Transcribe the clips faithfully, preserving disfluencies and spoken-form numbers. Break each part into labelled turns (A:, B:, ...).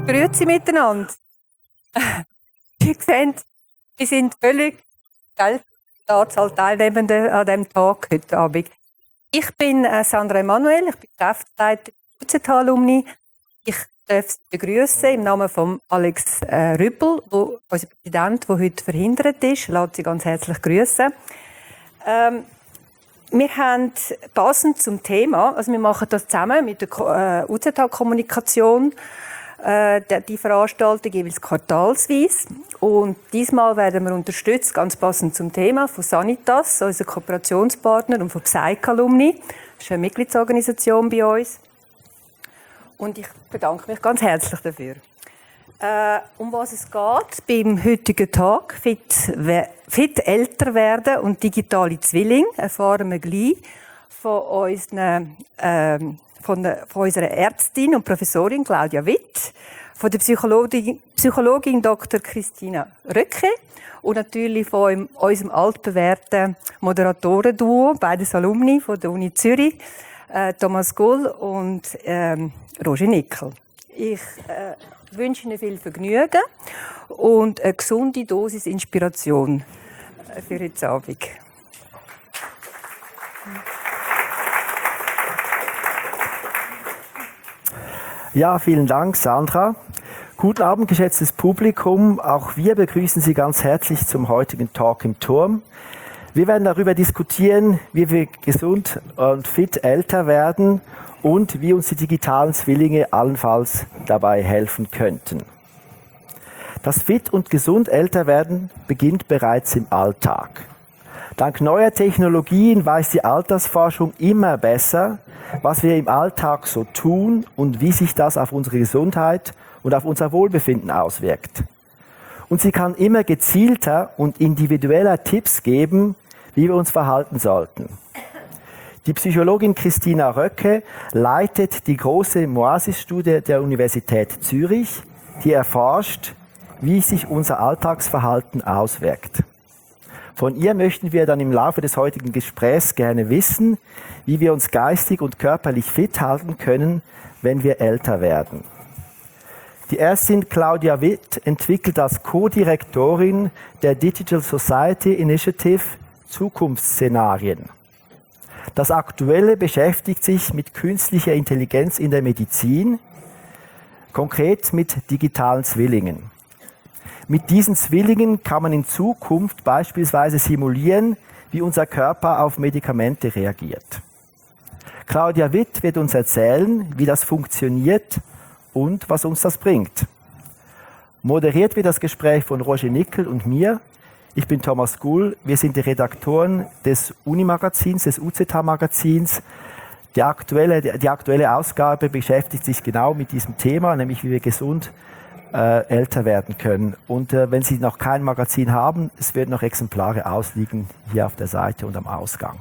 A: Grüezi miteinander. Wie sehen, wir sind völlig gell, die Anzahl Teilnehmenden an diesem Tag heute Abend. Ich bin äh, Sandra Emanuel, ich bin Geschäftsleiterin der U Z H-Alumni. Ich darf Sie begrüßen im Namen von Alex äh, Rüppel, wo, unser Präsident, der heute verhindert ist. Ich lade Sie ganz herzlich grüßen. Ähm, wir haben passend zum Thema, also wir machen das zusammen mit der äh, U Z H-Kommunikation, äh, die Veranstaltung jeweils quartalsweise. Und diesmal werden wir unterstützt, ganz passend zum Thema, von Sanitas, unser Kooperationspartner, und von Psych-Alumni. Das ist eine Mitgliedsorganisation bei uns. Und ich bedanke mich ganz herzlich dafür. Äh, um was es geht beim heutigen Tag, fit, fit älter werden und digitale Zwilling, erfahren wir gleich von, unseren, äh, von, der, von unserer Ärztin und Professorin Claudia Witt, von der Psychologin, Psychologin Doktor Christina Röcke und natürlich von unserem altbewährten Moderatoren-Duo, beides Alumni von der Uni Zürich, äh, Thomas Gull und ähm, Roger Nickel. Ich äh, wünsche Ihnen viel Vergnügen und eine gesunde Dosis Inspiration für heute Abend.
B: Ja, vielen Dank, Sandra. Guten Abend, geschätztes Publikum. Auch wir begrüßen Sie ganz herzlich zum heutigen Talk im Turm. Wir werden darüber diskutieren, wie wir gesund und fit älter werden und wie uns die digitalen Zwillinge allenfalls dabei helfen könnten. Das fit und gesund älter werden beginnt bereits im Alltag. Dank neuer Technologien weiß die Altersforschung immer besser, was wir im Alltag so tun und wie sich das auf unsere Gesundheit und auf unser Wohlbefinden auswirkt. Und sie kann immer gezielter und individueller Tipps geben, wie wir uns verhalten sollten. Die Psychologin Christina Röcke leitet die große Moasis-Studie der Universität Zürich, die erforscht, wie sich unser Alltagsverhalten auswirkt. Von ihr möchten wir dann im Laufe des heutigen Gesprächs gerne wissen, wie wir uns geistig und körperlich fit halten können, wenn wir älter werden. Die Ärztin Claudia Witt entwickelt als Co-Direktorin der Digital Society Initiative Zukunftsszenarien. Das Aktuelle beschäftigt sich mit künstlicher Intelligenz in der Medizin, konkret mit digitalen Zwillingen. Mit diesen Zwillingen kann man in Zukunft beispielsweise simulieren, wie unser Körper auf Medikamente reagiert. Claudia Witt wird uns erzählen, wie das funktioniert und was uns das bringt. Moderiert wird das Gespräch von Roger Nickel und mir. Ich bin Thomas Gull, wir sind die Redaktoren des Uni-Magazins, des U Z H-Magazins. Die aktuelle, die aktuelle Ausgabe beschäftigt sich genau mit diesem Thema, nämlich wie wir gesund äh, älter werden können. Und äh, wenn Sie noch kein Magazin haben, es werden noch Exemplare ausliegen, hier auf der Seite und am Ausgang.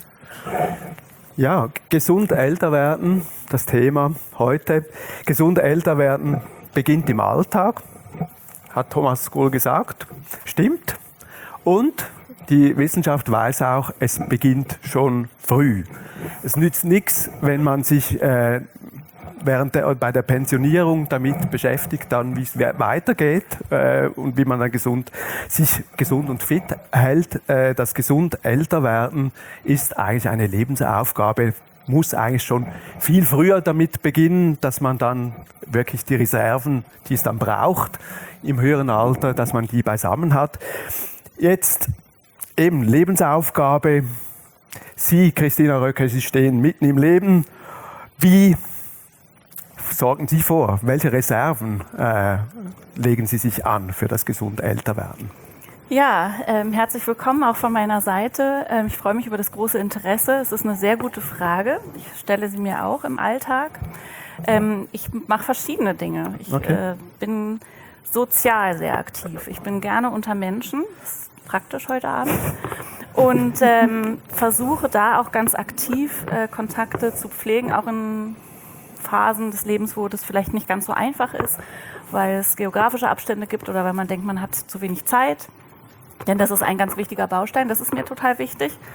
C: Ja, gesund älter werden, das Thema heute. Gesund älter werden beginnt im Alltag, hat Thomas Gull gesagt. Stimmt. Und die Wissenschaft weiß auch, es beginnt schon früh. Es nützt nichts, wenn man sich äh, während der, bei der Pensionierung damit beschäftigt, dann wie es weitergeht äh, und wie man dann gesund, sich gesund und fit hält. Äh, das gesund älter werden ist eigentlich eine Lebensaufgabe, muss eigentlich schon viel früher damit beginnen, dass man dann wirklich die Reserven, die es dann braucht im höheren Alter, dass man die beisammen hat. Jetzt eben Lebensaufgabe. Sie, Christina Röcke, Sie stehen mitten im Leben. Wie sorgen Sie vor? Welche Reserven äh, legen Sie sich an für das gesund Älterwerden?
D: Ja, ähm, herzlich willkommen auch von meiner Seite. Ähm, ich freue mich über das große Interesse. Es ist eine sehr gute Frage. Ich stelle sie mir auch im Alltag. Ähm, ich mache verschiedene Dinge. Ich okay. äh, bin sozial sehr aktiv. Ich bin gerne unter Menschen. Das ist praktisch heute Abend. Und ähm, versuche da auch ganz aktiv äh, Kontakte zu pflegen, auch in Phasen des Lebens, wo das vielleicht nicht ganz so einfach ist, weil es geografische Abstände gibt oder weil man denkt, man hat zu wenig Zeit. Denn das ist ein ganz wichtiger Baustein, das ist mir total wichtig.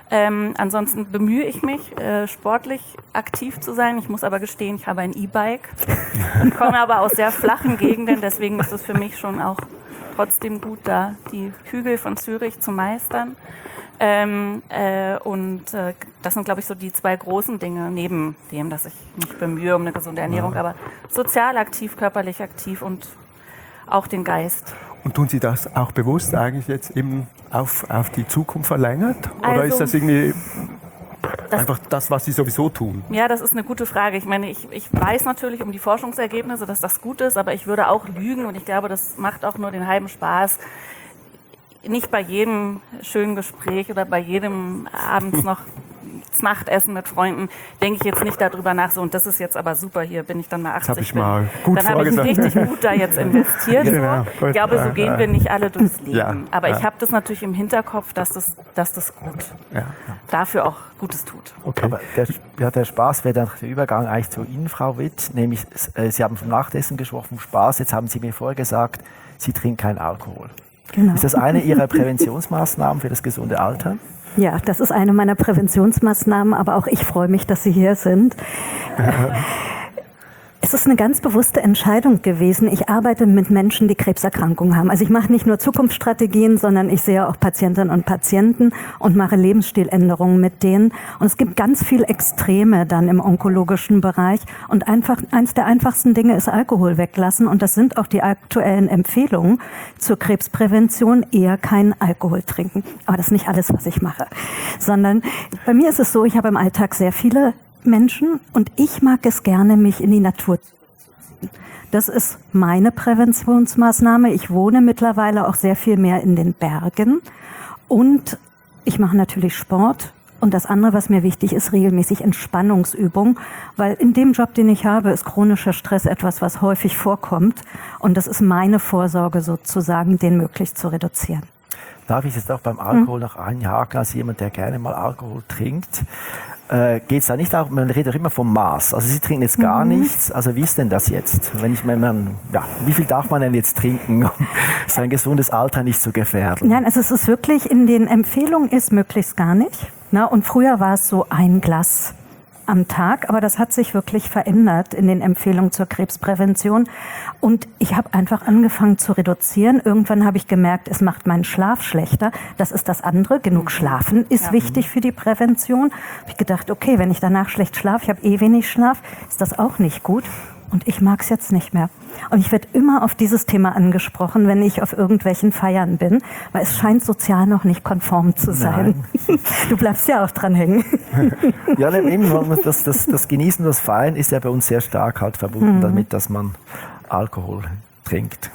D: Ähm, ansonsten bemühe ich mich, äh, sportlich aktiv zu sein. Ich muss aber gestehen, ich habe ein E-Bike. Ich komme aber aus sehr flachen Gegenden, deswegen ist es für mich schon auch trotzdem gut, da die Hügel von Zürich zu meistern. Ähm, äh, und äh, das sind, glaube ich, so die zwei großen Dinge, neben dem, dass ich mich bemühe um eine gesunde Ernährung, ja. aber sozial aktiv, körperlich aktiv und auch den Geist.
C: Und tun Sie das auch bewusst eigentlich jetzt eben auf, auf die Zukunft verlängert? Oder
D: Also,
C: ist das irgendwie
D: das,
C: einfach das, was Sie sowieso tun?
D: Ja, das ist eine gute Frage. Ich meine, ich, ich weiß natürlich um die Forschungsergebnisse, dass das gut ist, aber ich würde auch lügen und ich glaube, das macht auch nur den halben Spaß. Nicht bei jedem schönen Gespräch oder bei jedem abends noch Nachtessen mit Freunden denke ich jetzt nicht darüber nach, so und das ist jetzt aber super, hier bin ich dann mal achtzig.
C: Das habe ich mal gut
D: Dann habe ich richtig gut da jetzt investiert.
C: Genau.
D: So. Ich glaube, so gehen wir nicht alle durchs Leben.
C: Ja,
D: aber
C: ja.
D: ich habe das natürlich im Hinterkopf, dass das, dass das gut
C: ja, ja.
D: dafür auch Gutes tut.
B: Okay. Aber der, ja, der Spaß wäre dann der Übergang eigentlich zu Ihnen, Frau Witt. Nämlich, äh, Sie haben vom Nachtessen gesprochen, vom Spaß. Jetzt haben Sie mir vorher gesagt, Sie trinken keinen Alkohol.
E: Genau.
B: Ist das eine Ihrer Präventionsmaßnahmen für das gesunde Alter?
E: Ja, das ist eine meiner Präventionsmaßnahmen, aber auch ich freue mich, dass Sie hier sind. Es ist eine ganz bewusste Entscheidung gewesen. Ich arbeite mit Menschen, die Krebserkrankungen haben. Also ich mache nicht nur Zukunftsstrategien, sondern ich sehe auch Patientinnen und Patienten und mache Lebensstiländerungen mit denen. Und es gibt ganz viel Extreme dann im onkologischen Bereich. Und einfach eins der einfachsten Dinge ist Alkohol weglassen. Und das sind auch die aktuellen Empfehlungen zur Krebsprävention, eher keinen Alkohol trinken. Aber das ist nicht alles, was ich mache. Sondern bei mir ist es so, ich habe im Alltag sehr viele Menschen und ich mag es gerne, mich in die Natur zu ziehen. Das ist meine Präventionsmaßnahme. Ich wohne mittlerweile auch sehr viel mehr in den Bergen und ich mache natürlich Sport. Und das andere, was mir wichtig ist, regelmäßig Entspannungsübung, weil in dem Job, den ich habe, ist chronischer Stress etwas, was häufig vorkommt. Und das ist meine Vorsorge sozusagen, den möglichst zu reduzieren.
B: Darf ich jetzt auch beim Alkohol noch einhaken, als jemand, der gerne mal Alkohol trinkt? Äh, geht es da nicht auch, man redet auch immer vom Maß. Also Sie trinken jetzt gar mhm. nichts. Also wie ist denn das jetzt? Wenn ich meine, ja, wie viel darf man denn jetzt trinken, um sein gesundes Alter nicht zu gefährden?
E: Nein, also es ist wirklich, in den Empfehlungen ist möglichst gar nicht. Na, und früher war es so ein Glas am Tag, aber das hat sich wirklich verändert in den Empfehlungen zur Krebsprävention. Und ich habe einfach angefangen zu reduzieren. Irgendwann habe ich gemerkt, es macht meinen Schlaf schlechter. Das ist das andere. Genug schlafen ist ja wichtig für die Prävention. Habe ich gedacht, okay, wenn ich danach schlecht schlafe, ich habe eh wenig Schlaf, ist das auch nicht gut. Und ich mag es jetzt nicht mehr. Und ich werde immer auf dieses Thema angesprochen, wenn ich auf irgendwelchen Feiern bin, weil es scheint sozial noch nicht konform zu sein. Nein. Du bleibst ja auch dran hängen.
B: Ja, eben, das, das, das Genießen, das Feiern ist ja bei uns sehr stark halt verbunden mhm. damit, dass man Alkohol trinkt.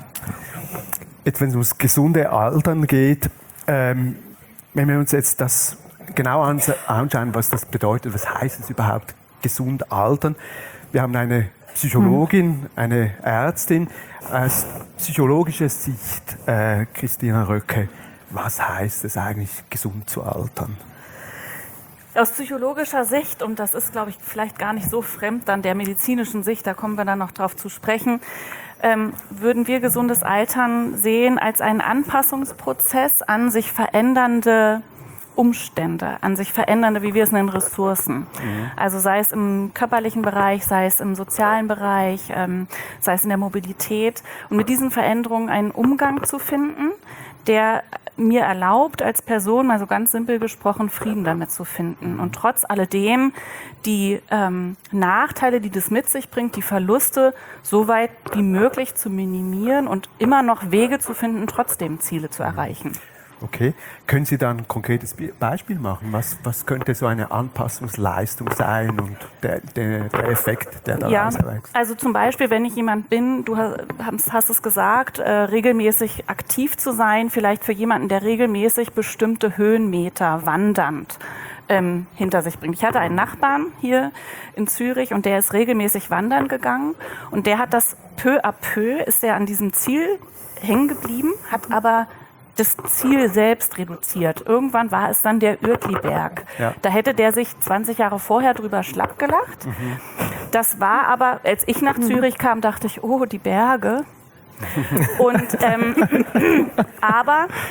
C: Jetzt, wenn es ums gesunde Altern geht, ähm, wenn wir uns jetzt das genau anschauen, was das bedeutet, was heißt es überhaupt, gesund altern? Wir haben eine Psychologin, eine Ärztin. Aus psychologischer Sicht, äh, Christina Röcke, was heißt es eigentlich, gesund zu altern?
D: Aus psychologischer Sicht, und das ist, glaube ich, vielleicht gar nicht so fremd dann der medizinischen Sicht, da kommen wir dann noch drauf zu sprechen, ähm, würden wir gesundes Altern sehen als einen Anpassungsprozess an sich verändernde Umstände, an sich verändernde, wie wir es nennen, Ressourcen. Mhm. Also sei es im körperlichen Bereich, sei es im sozialen Bereich, ähm, sei es in der Mobilität. Und mit diesen Veränderungen einen Umgang zu finden, der mir erlaubt, als Person, mal so ganz simpel gesprochen, Frieden damit zu finden. Und trotz alledem die ähm, Nachteile, die das mit sich bringt, die Verluste, so weit wie möglich zu minimieren und immer noch Wege zu finden, trotzdem Ziele zu erreichen.
C: Okay. Können Sie da ein konkretes Beispiel machen? Was, was könnte so eine Anpassungsleistung sein und der, der, der Effekt, der daraus
D: ja,
C: erwächst?
D: Also zum Beispiel, wenn ich jemand bin, du hast, hast es gesagt, äh, regelmäßig aktiv zu sein, vielleicht für jemanden, der regelmäßig bestimmte Höhenmeter wandernd ähm, hinter sich bringt. Ich hatte einen Nachbarn hier in Zürich und der ist regelmäßig wandern gegangen und der hat das peu à peu, ist er an diesem Ziel hängen geblieben, hat aber das Ziel selbst reduziert. Irgendwann war es dann der Uertliberg. Ja. Da hätte der sich zwanzig Jahre vorher drüber schlapp gelacht. Mhm. Das war aber, als ich nach Zürich kam, dachte ich, oh, die Berge. Und, ähm, aber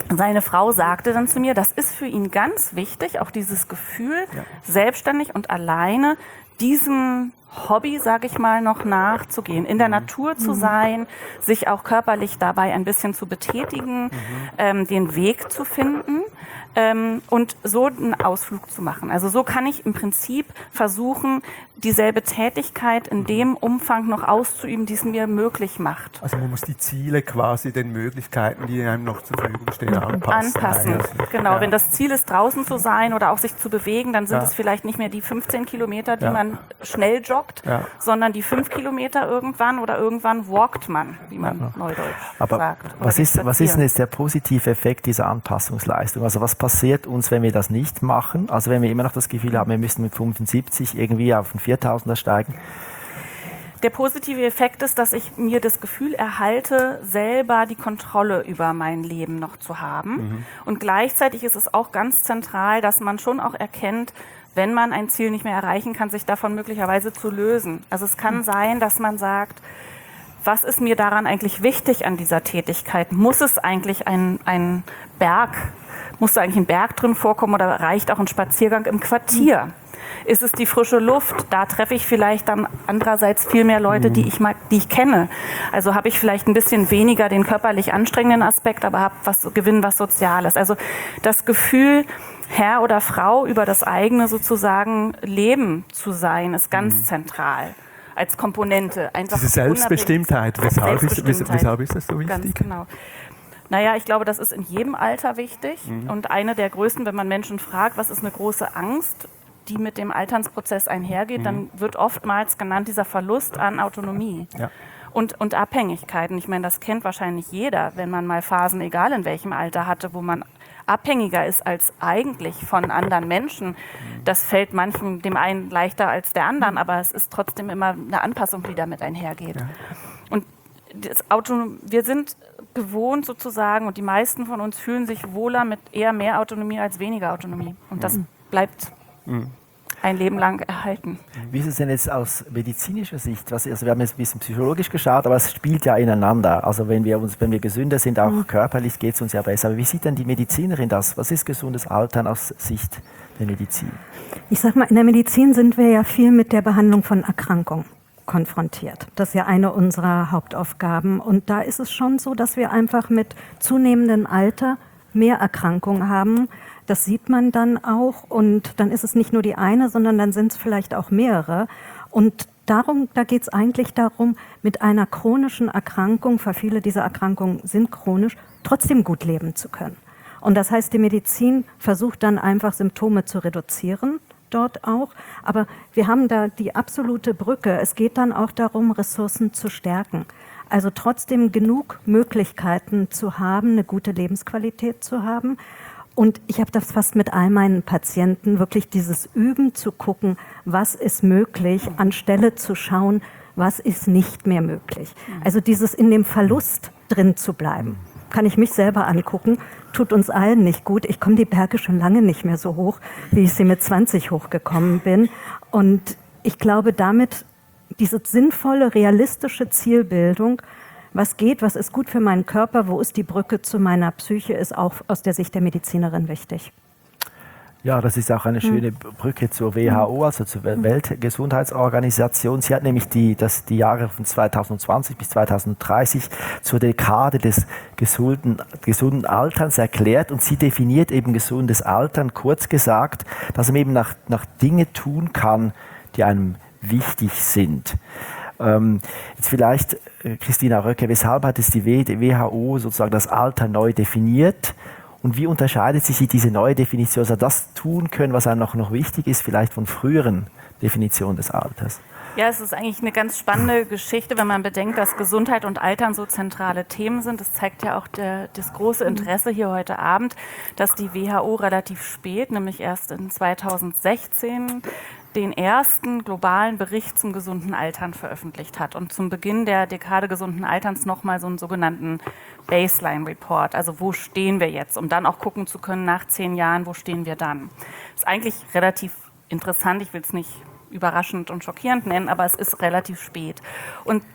D: seine Frau sagte dann zu mir, das ist für ihn ganz wichtig, auch dieses Gefühl, ja. selbstständig und alleine diesem Hobby, sage ich mal, noch nachzugehen, in der mhm. Natur zu sein, sich auch körperlich dabei ein bisschen zu betätigen, mhm. ähm, den Weg zu finden ähm, und so einen Ausflug zu machen. Also so kann ich im Prinzip versuchen, dieselbe Tätigkeit in dem Umfang noch auszuüben, die es mir möglich macht.
C: Also man muss die Ziele quasi den Möglichkeiten, die einem noch zur Verfügung stehen, anpassen.
D: Anpassen, genau. Ja. Wenn das Ziel ist, draußen zu sein oder auch sich zu bewegen, dann sind ja. es vielleicht nicht mehr die fünfzehn Kilometer, die ja. man schnell joggt, ja. sondern die fünf Kilometer irgendwann oder irgendwann walkt man, wie man ja. neudeutsch
B: Aber
D: sagt.
B: Was ist, was ist denn jetzt der positive Effekt dieser Anpassungsleistung? Also was passiert uns, wenn wir das nicht machen? Also wenn wir immer noch das Gefühl haben, wir müssen mit fünfundsiebzig irgendwie auf den viertausender steigen?
D: Der positive Effekt ist, dass ich mir das Gefühl erhalte, selber die Kontrolle über mein Leben noch zu haben. Mhm. Und gleichzeitig ist es auch ganz zentral, dass man schon auch erkennt, wenn man ein Ziel nicht mehr erreichen kann, sich davon möglicherweise zu lösen. Also es kann mhm. sein, dass man sagt, was ist mir daran eigentlich wichtig an dieser Tätigkeit? Muss es eigentlich ein, ein Berg, muss da eigentlich ein Berg drin vorkommen oder reicht auch ein Spaziergang im Quartier? Mhm. Ist es die frische Luft? Da treffe ich vielleicht dann andererseits viel mehr Leute, die ich mag, die ich kenne. Also habe ich vielleicht ein bisschen weniger den körperlich anstrengenden Aspekt, aber habe was, gewinne was Soziales. Also das Gefühl, Herr oder Frau über das eigene sozusagen Leben zu sein, ist ganz mhm. zentral als Komponente. Einfach
C: diese Selbstbestimmtheit. Weshalb, Selbstbestimmtheit. Ist, weshalb ist das so wichtig?
D: Ganz genau. Naja, ich glaube, das ist in jedem Alter wichtig. Mhm. Und eine der größten, wenn man Menschen fragt, was ist eine große Angst, die mit dem Alternsprozess einhergeht, mhm. dann wird oftmals genannt dieser Verlust an Autonomie ja. und, und Abhängigkeiten. Ich meine, das kennt wahrscheinlich jeder, wenn man mal Phasen, egal in welchem Alter hatte, wo man abhängiger ist als eigentlich von anderen Menschen. Das fällt manchen, dem einen leichter als der anderen, aber es ist trotzdem immer eine Anpassung, die damit einhergeht. Ja. Und das Auto, wir sind gewohnt sozusagen, und die meisten von uns fühlen sich wohler mit eher mehr Autonomie als weniger Autonomie. Und das mhm. bleibt mhm. ein Leben lang erhalten.
B: Wie ist es denn jetzt aus medizinischer Sicht? Was, also wir haben jetzt ein bisschen psychologisch geschaut, aber es spielt ja ineinander. Also wenn wir, uns, wenn wir gesünder sind, auch mhm. körperlich geht es uns ja besser. Aber wie sieht denn die Medizinerin das? Was ist gesundes Altern aus Sicht der Medizin?
E: Ich sag mal, in der Medizin sind wir ja viel mit der Behandlung von Erkrankungen konfrontiert. Das ist ja eine unserer Hauptaufgaben. Und da ist es schon so, dass wir einfach mit zunehmendem Alter mehr Erkrankungen haben. Das sieht man dann auch. Und dann ist es nicht nur die eine, sondern dann sind es vielleicht auch mehrere. Und darum, da geht es eigentlich darum, mit einer chronischen Erkrankung, weil viele dieser Erkrankungen sind chronisch, trotzdem gut leben zu können. Und das heißt, die Medizin versucht dann einfach Symptome zu reduzieren, dort auch. Aber wir haben da die absolute Brücke. Es geht dann auch darum, Ressourcen zu stärken. Also trotzdem genug Möglichkeiten zu haben, eine gute Lebensqualität zu haben. Und ich habe das fast mit all meinen Patienten, wirklich dieses Üben zu gucken, was ist möglich, anstelle zu schauen, was ist nicht mehr möglich. Also dieses in dem Verlust drin zu bleiben. Kann ich mich selber angucken, tut uns allen nicht gut. Ich komme die Berge schon lange nicht mehr so hoch, wie ich sie mit zwanzig hochgekommen bin. Und ich glaube, damit diese sinnvolle, realistische Zielbildung, was geht, was ist gut für meinen Körper, wo ist die Brücke zu meiner Psyche, ist auch aus der Sicht der Medizinerin wichtig.
B: Ja, das ist auch eine schöne Brücke zur W H O, also zur Weltgesundheitsorganisation. Sie hat nämlich die, das, die Jahre von zweitausendzwanzig bis zweitausenddreißig zur Dekade des gesunden, gesunden Alterns erklärt, und sie definiert eben gesundes Altern, kurz gesagt, dass man eben nach, nach Dinge tun kann, die einem wichtig sind. Ähm, jetzt vielleicht, äh, Christina Röcke, weshalb hat es die W H O sozusagen das Alter neu definiert? Und wie unterscheidet sich diese neue Definition, also das tun können, was einem noch, noch wichtig ist, vielleicht von früheren Definitionen des Alters?
D: Ja, es ist eigentlich eine ganz spannende Geschichte, wenn man bedenkt, dass Gesundheit und Altern so zentrale Themen sind. Das zeigt ja auch der, das große Interesse hier heute Abend, dass die W H O relativ spät, nämlich erst in zweitausendsechzehn, den ersten globalen Bericht zum gesunden Altern veröffentlicht hat und zum Beginn der Dekade gesunden Alterns nochmal so einen sogenannten Baseline Report, also wo stehen wir jetzt, um dann auch gucken zu können, nach zehn Jahren, wo stehen wir dann. Das ist eigentlich relativ interessant, ich will es nicht überraschend und schockierend nennen, aber es ist relativ spät. Und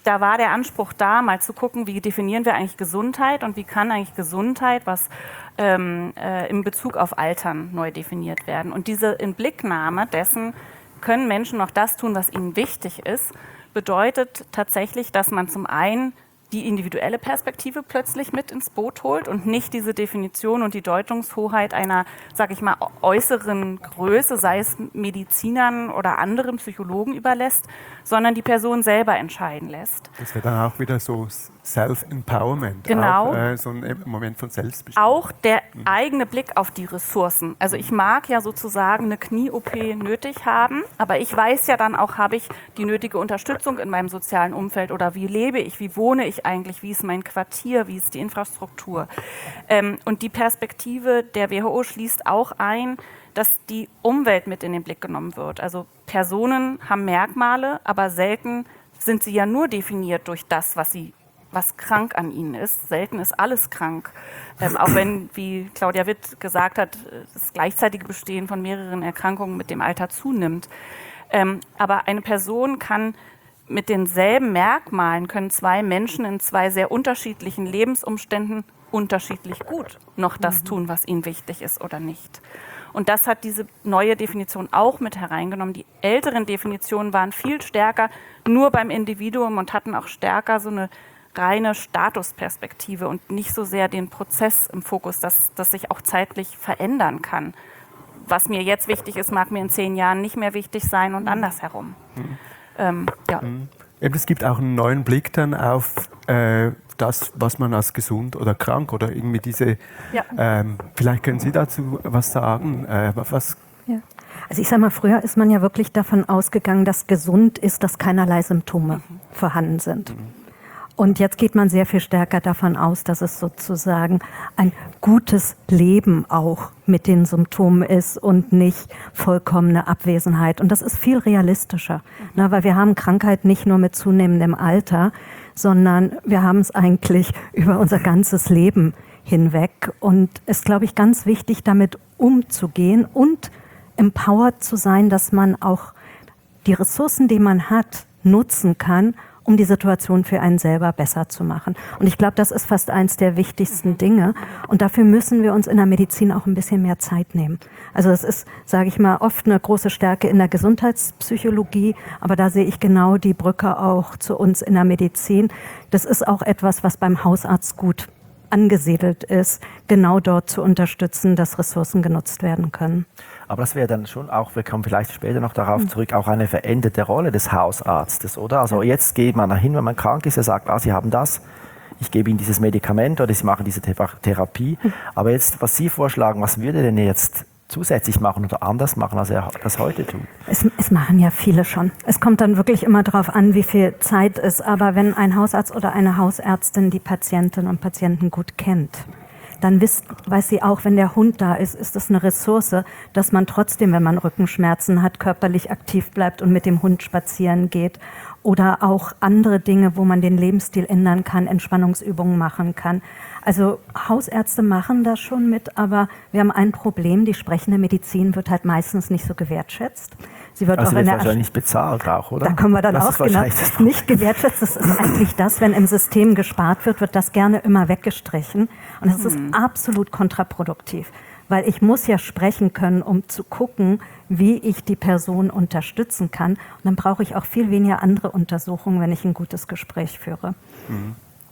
D: da war der Anspruch da, mal zu gucken, wie definieren wir eigentlich Gesundheit und wie kann eigentlich Gesundheit, was ähm, äh, in Bezug auf Altern neu definiert werden. Und diese Inblicknahme dessen, können Menschen noch das tun, was ihnen wichtig ist, bedeutet tatsächlich, dass man zum einen die individuelle Perspektive plötzlich mit ins Boot holt und nicht diese Definition und die Deutungshoheit einer, sag ich mal, äußeren Größe, sei es Medizinern oder anderen Psychologen überlässt, sondern die Person selber entscheiden lässt.
C: Das wäre dann auch wieder so Self-Empowerment,
D: genau.
C: auch, äh, so ein Moment von Selbstbestimmung.
D: Auch der eigene Blick auf die Ressourcen. Also ich mag ja sozusagen eine Knie-O P nötig haben, aber ich weiß ja dann auch, habe ich die nötige Unterstützung in meinem sozialen Umfeld oder wie lebe ich, wie wohne ich eigentlich, wie ist mein Quartier, wie ist die Infrastruktur. Ähm, und die Perspektive der W H O schließt auch ein, dass die Umwelt mit in den Blick genommen wird. Also Personen haben Merkmale, aber selten sind sie ja nur definiert durch das, was sie was krank an ihnen ist. Selten ist alles krank. Ähm, auch wenn, wie Claudia Witt gesagt hat, das gleichzeitige Bestehen von mehreren Erkrankungen mit dem Alter zunimmt. Ähm, aber eine Person kann mit denselben Merkmalen, können zwei Menschen in zwei sehr unterschiedlichen Lebensumständen unterschiedlich gut noch das tun, was ihnen wichtig ist oder nicht. Und das hat diese neue Definition auch mit hereingenommen. Die älteren Definitionen waren viel stärker nur beim Individuum und hatten auch stärker so eine reine Statusperspektive und nicht so sehr den Prozess im Fokus, dass das sich auch zeitlich verändern kann. Was mir jetzt wichtig ist, mag mir in zehn Jahren nicht mehr wichtig sein und andersherum. Mhm. Ähm, ja.
C: Mhm. Es gibt auch einen neuen Blick dann auf äh, das, was man als gesund oder krank oder irgendwie diese, ja. ähm, vielleicht können Sie dazu was sagen, äh, was...
E: Ja. Also ich sage mal, früher ist man ja wirklich davon ausgegangen, dass gesund ist, dass keinerlei Symptome mhm. vorhanden sind. Mhm. Und jetzt geht man sehr viel stärker davon aus, dass es sozusagen ein gutes Leben auch mit den Symptomen ist und nicht vollkommene Abwesenheit. Und das ist viel realistischer, mhm. ne, weil wir haben Krankheit nicht nur mit zunehmendem Alter, sondern wir haben es eigentlich über unser ganzes Leben hinweg. Und es ist, glaube ich, ganz wichtig, damit umzugehen und empowered zu sein, dass man auch die Ressourcen, die man hat, nutzen kann, um die Situation für einen selber besser zu machen. Und ich glaube, das ist fast eins der wichtigsten Dinge. Und dafür müssen wir uns in der Medizin auch ein bisschen mehr Zeit nehmen. Also das ist, sage ich mal, oft eine große Stärke in der Gesundheitspsychologie, aber da sehe ich genau die Brücke auch zu uns in der Medizin. Das ist auch etwas, was beim Hausarzt gut angesiedelt ist, genau dort zu unterstützen, dass Ressourcen genutzt werden können.
B: Aber das wäre dann schon auch, wir kommen vielleicht später noch darauf zurück, auch eine veränderte Rolle des Hausarztes, oder? Also jetzt geht man dahin, wenn man krank ist, er sagt, ah, Sie haben das, ich gebe Ihnen dieses Medikament oder Sie machen diese Therapie. Aber jetzt, was Sie vorschlagen, was würde denn jetzt zusätzlich machen oder anders machen, als er das heute tut?
E: Es, es machen ja viele schon. Es kommt dann wirklich immer darauf an, wie viel Zeit ist. Aber wenn ein Hausarzt oder eine Hausärztin die Patientinnen und Patienten gut kennt, dann wisst, weiß sie auch, wenn der Hund da ist, ist das eine Ressource, dass man trotzdem, wenn man Rückenschmerzen hat, körperlich aktiv bleibt und mit dem Hund spazieren geht. Oder auch andere Dinge, wo man den Lebensstil ändern kann, Entspannungsübungen machen kann. Also Hausärzte machen das schon mit, aber wir haben ein Problem, die sprechende Medizin wird halt meistens nicht so gewertschätzt. Sie wird
B: also
E: auch
B: wird
E: in der
B: wahrscheinlich bezahlt auch, oder?
E: Da kommen wir dann
B: das
E: auch genau. Nicht gewertschätzt, das ist eigentlich das, wenn im System gespart wird, wird das gerne immer weggestrichen. Und das ist absolut kontraproduktiv. Weil ich muss ja sprechen können, um zu gucken, wie ich die Person unterstützen kann. Und dann brauche ich auch viel weniger andere Untersuchungen, wenn ich ein gutes Gespräch führe.
C: Mhm.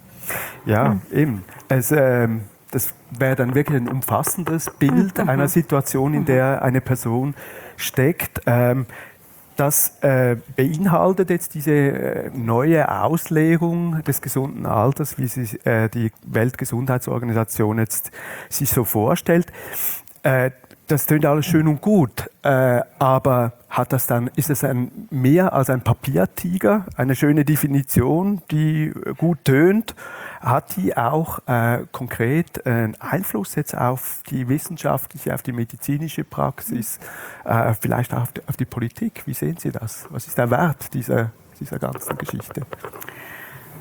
C: Ja, mhm. eben. Es, ähm, das wäre dann wirklich ein umfassendes Bild mhm. einer Situation, in der eine Person steckt. Ähm, das äh, beinhaltet jetzt diese äh, neue Auslegung des gesunden Alters, wie sie äh, die Weltgesundheitsorganisation jetzt sich so vorstellt. Äh, das klingt alles schön und gut, äh, aber hat das dann, ist es ein, mehr als ein Papiertiger, eine schöne Definition, die gut tönt? Hat die auch äh, konkret einen Einfluss jetzt auf die wissenschaftliche, auf die medizinische Praxis, äh, vielleicht auch auf die, auf die Politik? Wie sehen Sie das? Was ist der Wert dieser, dieser ganzen Geschichte?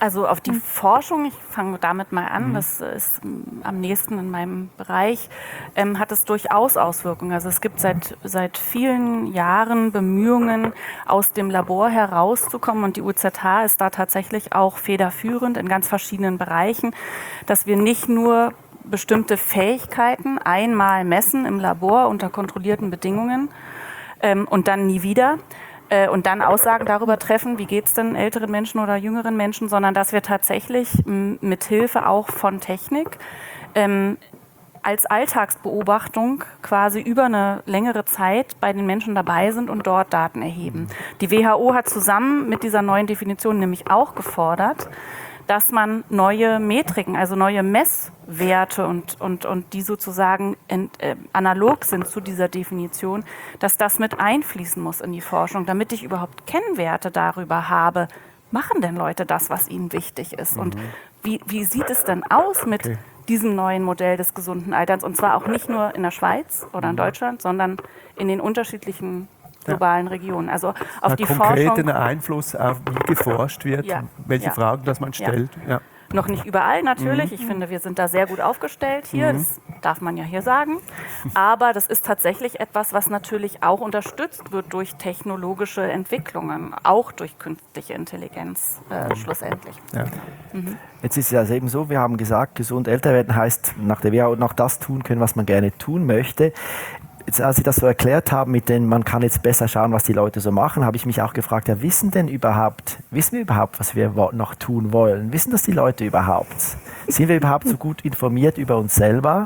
D: Also auf die mhm. Forschung, ich fange damit mal an,
C: Mhm.
D: das ist am nächsten in meinem Bereich, ähm, hat es durchaus Auswirkungen. Also es gibt seit, seit vielen Jahren Bemühungen, aus dem Labor herauszukommen, und die U Z H ist da tatsächlich auch federführend in ganz verschiedenen Bereichen, dass wir nicht nur bestimmte Fähigkeiten einmal messen im Labor unter kontrollierten Bedingungen ähm, und dann nie wieder, und dann Aussagen darüber treffen, wie geht es denn älteren Menschen oder jüngeren Menschen, sondern dass wir tatsächlich m, mit Hilfe auch von Technik ähm, als Alltagsbeobachtung quasi über eine längere Zeit bei den Menschen dabei sind und dort Daten erheben. Die W H O hat zusammen mit dieser neuen Definition nämlich auch gefordert, dass man neue Metriken, also neue Messwerte und, und, und die sozusagen ent, äh, analog sind zu dieser Definition, dass das mit einfließen muss in die Forschung, damit ich überhaupt Kennwerte darüber habe, machen denn Leute das, was ihnen wichtig ist? Und
C: Mhm.
D: wie, wie sieht es denn aus mit
C: Okay.
D: diesem neuen Modell des gesunden Alterns? Und zwar auch nicht nur in der Schweiz oder in Deutschland, sondern in den unterschiedlichen globalen Regionen. Also auf
C: Hat
D: die
C: konkreten
D: Forschung
C: Einfluss auf wie geforscht wird,
D: Ja,
C: welche
D: ja.
C: Fragen dass man stellt. Ja.
D: noch nicht überall natürlich. Ich finde, wir sind da sehr gut aufgestellt hier. Das darf man ja hier sagen. Aber das ist tatsächlich etwas, was natürlich auch unterstützt wird durch technologische Entwicklungen, auch durch künstliche Intelligenz äh, schlussendlich.
C: Ja.
B: Jetzt ist es ja eben so, wir haben gesagt, gesund älter werden heißt nach der W H O noch das tun können, was man gerne tun möchte. Jetzt, als Sie das so erklärt haben, mit den, man kann jetzt besser schauen, was die Leute so machen, habe ich mich auch gefragt, ja, wissen denn überhaupt, wissen wir überhaupt, was wir noch tun wollen? Wissen das die Leute überhaupt? Sind wir überhaupt so gut informiert über uns selber?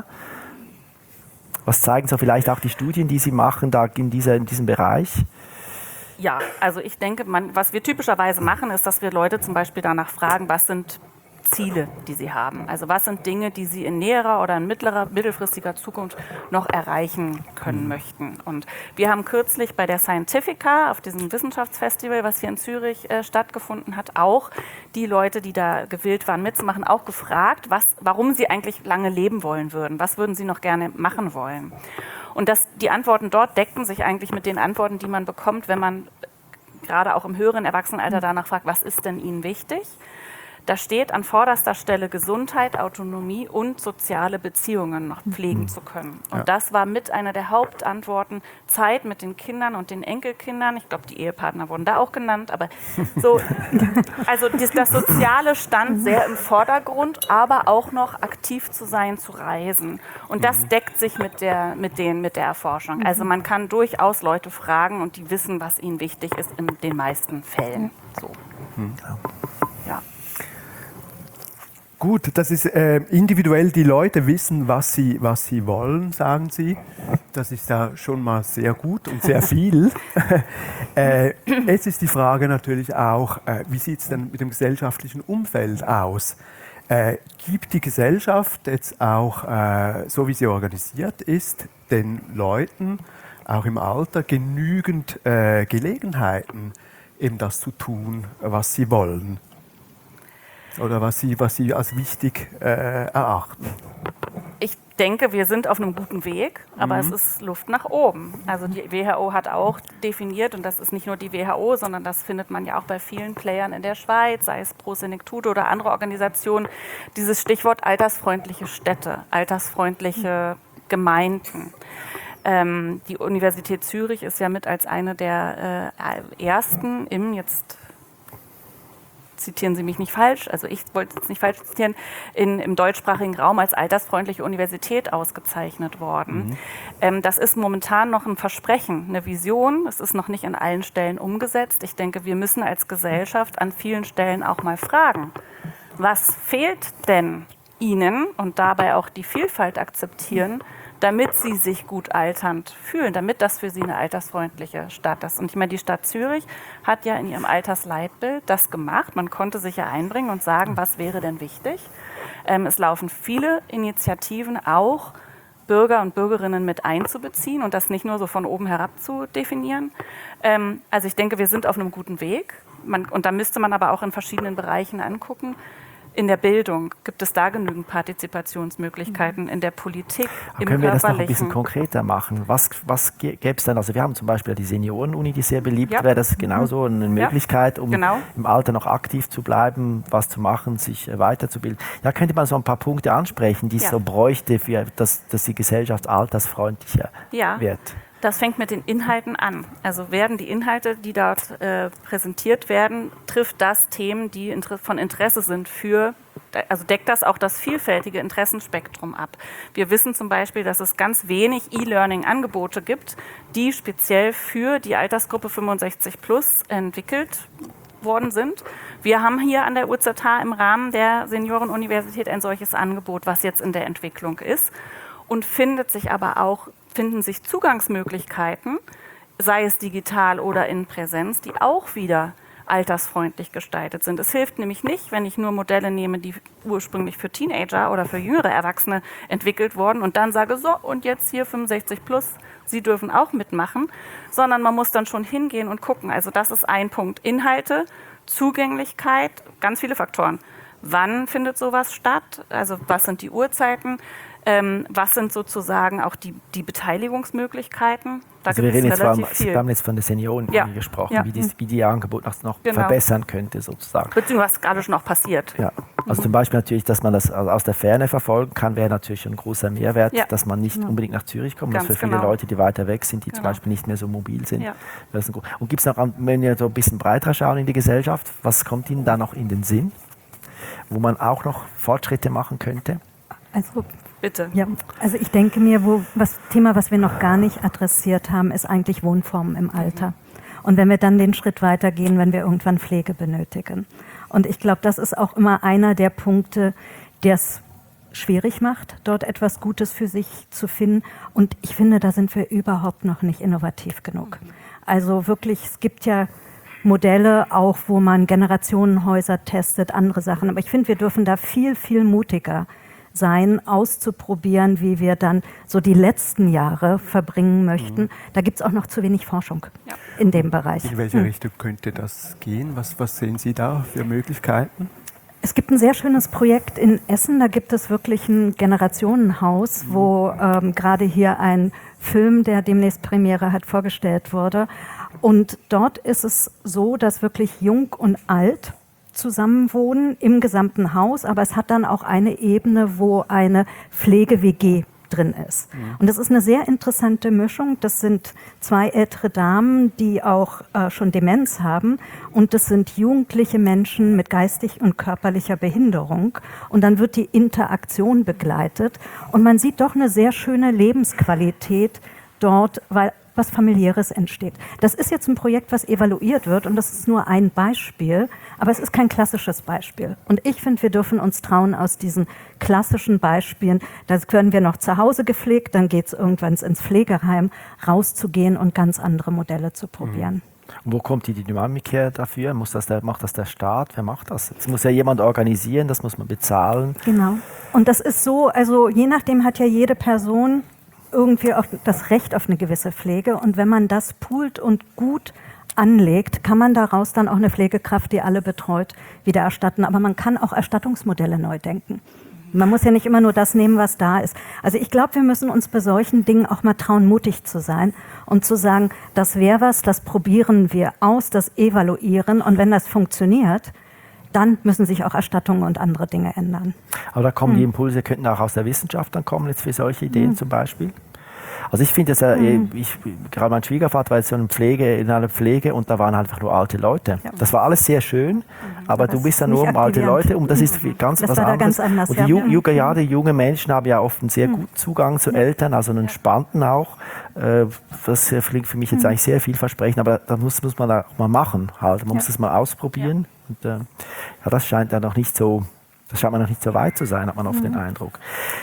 B: Was zeigen so vielleicht auch die Studien, die Sie machen, da in, dieser, in diesem Bereich?
D: Ja, also ich denke, man, was wir typischerweise machen, ist, dass wir Leute zum Beispiel danach fragen, was sind Ziele, die sie haben. Also was sind Dinge, die sie in näherer oder in mittlerer, mittelfristiger Zukunft noch erreichen können mhm. möchten. Und wir haben kürzlich bei der Scientifica, auf diesem Wissenschaftsfestival, was hier in Zürich äh, stattgefunden hat, auch die Leute, die da gewillt waren mitzumachen, auch gefragt, was, warum sie eigentlich lange leben wollen würden. Was würden sie noch gerne machen wollen? Und das, die Antworten dort deckten sich eigentlich mit den Antworten, die man bekommt, wenn man gerade auch im höheren Erwachsenenalter danach fragt, was ist denn ihnen wichtig? Da steht an vorderster Stelle Gesundheit, Autonomie und soziale Beziehungen noch pflegen mhm. zu können. Und ja. das war mit einer der Hauptantworten, Zeit mit den Kindern und den Enkelkindern. Ich glaube, die Ehepartner wurden da auch genannt. Aber so, also das, das Soziale stand sehr im Vordergrund, aber auch noch aktiv zu sein, zu reisen. Und das mhm. deckt sich mit der, mit, den, mit der Erforschung. Also man kann durchaus Leute fragen und die wissen, was ihnen wichtig ist in den meisten Fällen. So.
C: Mhm.
D: Ja.
C: Gut, das ist äh, individuell, die Leute wissen, was sie, was sie wollen, sagen Sie. Das ist ja schon mal sehr gut und sehr viel. äh, jetzt ist die Frage natürlich auch, äh, wie sieht es denn mit dem gesellschaftlichen Umfeld aus? Äh, gibt die Gesellschaft jetzt auch, äh, so wie sie organisiert ist, den Leuten auch im Alter genügend äh, Gelegenheiten, eben das zu tun, was sie wollen? Oder was Sie, was Sie als wichtig äh, erachten?
D: Ich denke, wir sind auf einem guten Weg, aber mhm. es ist Luft nach oben. Also die W H O hat auch definiert, und das ist nicht nur die W H O, sondern das findet man ja auch bei vielen Playern in der Schweiz, sei es Pro Senectudo oder andere Organisationen, dieses Stichwort altersfreundliche Städte, altersfreundliche Gemeinden. Ähm, die Universität Zürich ist ja mit als eine der äh, ersten im jetzt zitieren Sie mich nicht falsch, also ich wollte es nicht falsch zitieren, in, im deutschsprachigen Raum als altersfreundliche Universität ausgezeichnet worden. Mhm. Ähm, das ist momentan noch ein Versprechen, eine Vision. Es ist noch nicht an allen Stellen umgesetzt. Ich denke, wir müssen als Gesellschaft an vielen Stellen auch mal fragen, was fehlt denn Ihnen und dabei auch die Vielfalt akzeptieren, damit sie sich gut alternd fühlen, damit das für sie eine altersfreundliche Stadt ist. Und ich meine, die Stadt Zürich hat ja in ihrem Altersleitbild das gemacht. Man konnte sich ja einbringen und sagen, was wäre denn wichtig. Ähm, es laufen viele Initiativen auch, Bürger und Bürgerinnen mit einzubeziehen und das nicht nur so von oben herab zu definieren. Ähm, also ich denke, wir sind auf einem guten Weg. Man, und da müsste man aber auch in verschiedenen Bereichen angucken. In der Bildung, gibt es da genügend Partizipationsmöglichkeiten? In der Politik,
B: Aber
D: im
B: können wir das noch ein
D: Körperlichen?
B: bisschen konkreter machen? Was, was gäbe es denn? Also wir haben zum Beispiel die Seniorenuni, die sehr beliebt
D: Ja.
B: wäre. Das ist genauso eine Möglichkeit, um
D: genau.
B: im Alter noch aktiv zu bleiben, was zu machen, sich äh, weiterzubilden. Ja, könnte man so ein paar Punkte ansprechen, die es
D: Ja.
B: so bräuchte, für, dass, dass die Gesellschaft altersfreundlicher
D: Ja.
B: wird?
D: Das fängt mit den Inhalten an. Also werden die Inhalte, die dort äh, präsentiert werden, trifft das Themen, die inter- von Interesse sind für, also deckt das auch das vielfältige Interessenspektrum ab. Wir wissen zum Beispiel, dass es ganz wenig E-Learning-Angebote gibt, die speziell für die Altersgruppe fünfundsechzig plus entwickelt worden sind. Wir haben hier an der U Z H im Rahmen der Seniorenuniversität ein solches Angebot, was jetzt in der Entwicklung ist, und findet sich aber auch finden sich Zugangsmöglichkeiten, sei es digital oder in Präsenz, die auch wieder altersfreundlich gestaltet sind. Es hilft nämlich nicht, wenn ich nur Modelle nehme, die ursprünglich für Teenager oder für jüngere Erwachsene entwickelt wurden und dann sage, so, und jetzt hier fünfundsechzig plus, Sie dürfen auch mitmachen, sondern man muss dann schon hingehen und gucken. Also das ist ein Punkt. Inhalte, Zugänglichkeit, ganz viele Faktoren. Wann findet sowas statt? Also was sind die Uhrzeiten? Ähm, was sind sozusagen auch die, die Beteiligungsmöglichkeiten? Da
B: Also wir
D: gibt
B: reden
D: es
B: jetzt
D: relativ
B: vor,
D: viel.
B: wir haben jetzt von der Senioren
D: Ja.
B: gesprochen,
D: Ja.
B: wie, die, wie die ihr Angebot noch, noch
D: Genau.
B: verbessern könnte sozusagen.
D: Beziehungsweise was gerade schon auch passiert.
B: Ja. Also zum Beispiel natürlich, dass man das aus der Ferne verfolgen kann, wäre natürlich ein großer Mehrwert,
D: Ja.
B: dass man nicht unbedingt nach Zürich kommt,
D: Ganz
B: dass für viele
D: genau.
B: Leute, die weiter weg sind, die zum
D: Genau.
B: Beispiel nicht mehr so mobil sind.
D: Ja.
B: Das ist ein gro- Und gibt es noch, wenn wir so ein bisschen breiter schauen in die Gesellschaft, was kommt Ihnen da noch in den Sinn, wo man auch noch Fortschritte machen könnte?
E: Also
D: Bitte.
E: Ja, also ich denke mir, wo das Thema, was wir noch gar nicht adressiert haben, ist eigentlich Wohnformen im Alter. Und wenn wir dann den Schritt weitergehen, wenn wir irgendwann Pflege benötigen. Und ich glaube, das ist auch immer einer der Punkte, der es schwierig macht, dort etwas Gutes für sich zu finden. Und ich finde, da sind wir überhaupt noch nicht innovativ genug. Also wirklich, es gibt ja Modelle auch, wo man Generationenhäuser testet, andere Sachen. Aber ich finde, wir dürfen da viel, viel mutiger sein, auszuprobieren, wie wir dann so die letzten Jahre verbringen möchten. Mhm. Da gibt es auch noch zu wenig Forschung ja. in dem Bereich.
C: In welche hm. Richtung könnte das gehen? Was, was sehen Sie da für Möglichkeiten?
E: Es gibt ein sehr schönes Projekt in Essen, da gibt es wirklich ein Generationenhaus, mhm. wo ähm, gerade hier ein Film, der demnächst Premiere hat, vorgestellt wurde. Und dort ist es so, dass wirklich jung und alt zusammenwohnen im gesamten Haus, aber es hat dann auch eine Ebene, wo eine Pflege-W G drin ist. Ja. Und das ist eine sehr interessante Mischung. Das sind zwei ältere Damen, die auch äh, schon Demenz haben, und das sind jugendliche Menschen mit geistig und körperlicher Behinderung. Und dann wird die Interaktion begleitet und man sieht doch eine sehr schöne Lebensqualität dort, weil was Familiäres entsteht. Das ist jetzt ein Projekt, was evaluiert wird, und das ist nur ein Beispiel, aber es ist kein klassisches Beispiel. Und ich finde, wir dürfen uns trauen, aus diesen klassischen Beispielen, da werden wir noch zu Hause gepflegt, dann geht es irgendwann ins Pflegeheim, rauszugehen und ganz andere Modelle zu probieren.
B: Und wo kommt die Dynamik her dafür? Muss das der, macht das der Staat? Wer macht das? Das muss ja jemand organisieren, das muss man bezahlen.
E: Genau. Und das ist so, also je nachdem hat ja jede Person irgendwie auch das Recht auf eine gewisse Pflege. Und wenn man das poolt und gut anlegt, kann man daraus dann auch eine Pflegekraft, die alle betreut, wieder erstatten. Aber man kann auch Erstattungsmodelle neu denken. Man muss ja nicht immer nur das nehmen, was da ist. Also ich glaube, wir müssen uns bei solchen Dingen auch mal trauen, mutig zu sein und zu sagen, das wäre was, das probieren wir aus, das evaluieren. Und wenn das funktioniert, dann müssen sich auch Erstattungen und andere Dinge ändern.
B: Aber da kommen
E: hm.
B: die Impulse, könnten auch aus der Wissenschaft dann kommen, jetzt für solche Ideen hm. zum Beispiel? Also ich finde, äh, hm. ich, gerade mein Schwiegervater war jetzt so eine Pflege, in einer Pflege, und da waren einfach nur alte Leute. Ja. Das war alles sehr schön, mhm. aber du bist ja nur um alte Leute, und das ist ganz
E: das
B: was
E: war
B: anderes.
E: Da ganz anders,
B: und die
E: ja.
B: Ju- Ju- ja, die jungen Menschen haben ja oft einen sehr guten Zugang zu Eltern, also einen entspannten auch. Äh, das klingt für mich jetzt mhm. eigentlich sehr vielversprechend, aber das muss, muss man auch mal machen. Halt. Man ja. muss das mal ausprobieren. Ja. Und, äh, ja, das scheint ja noch nicht so, das scheint man noch nicht so weit zu sein, hat man oft mhm. den Eindruck.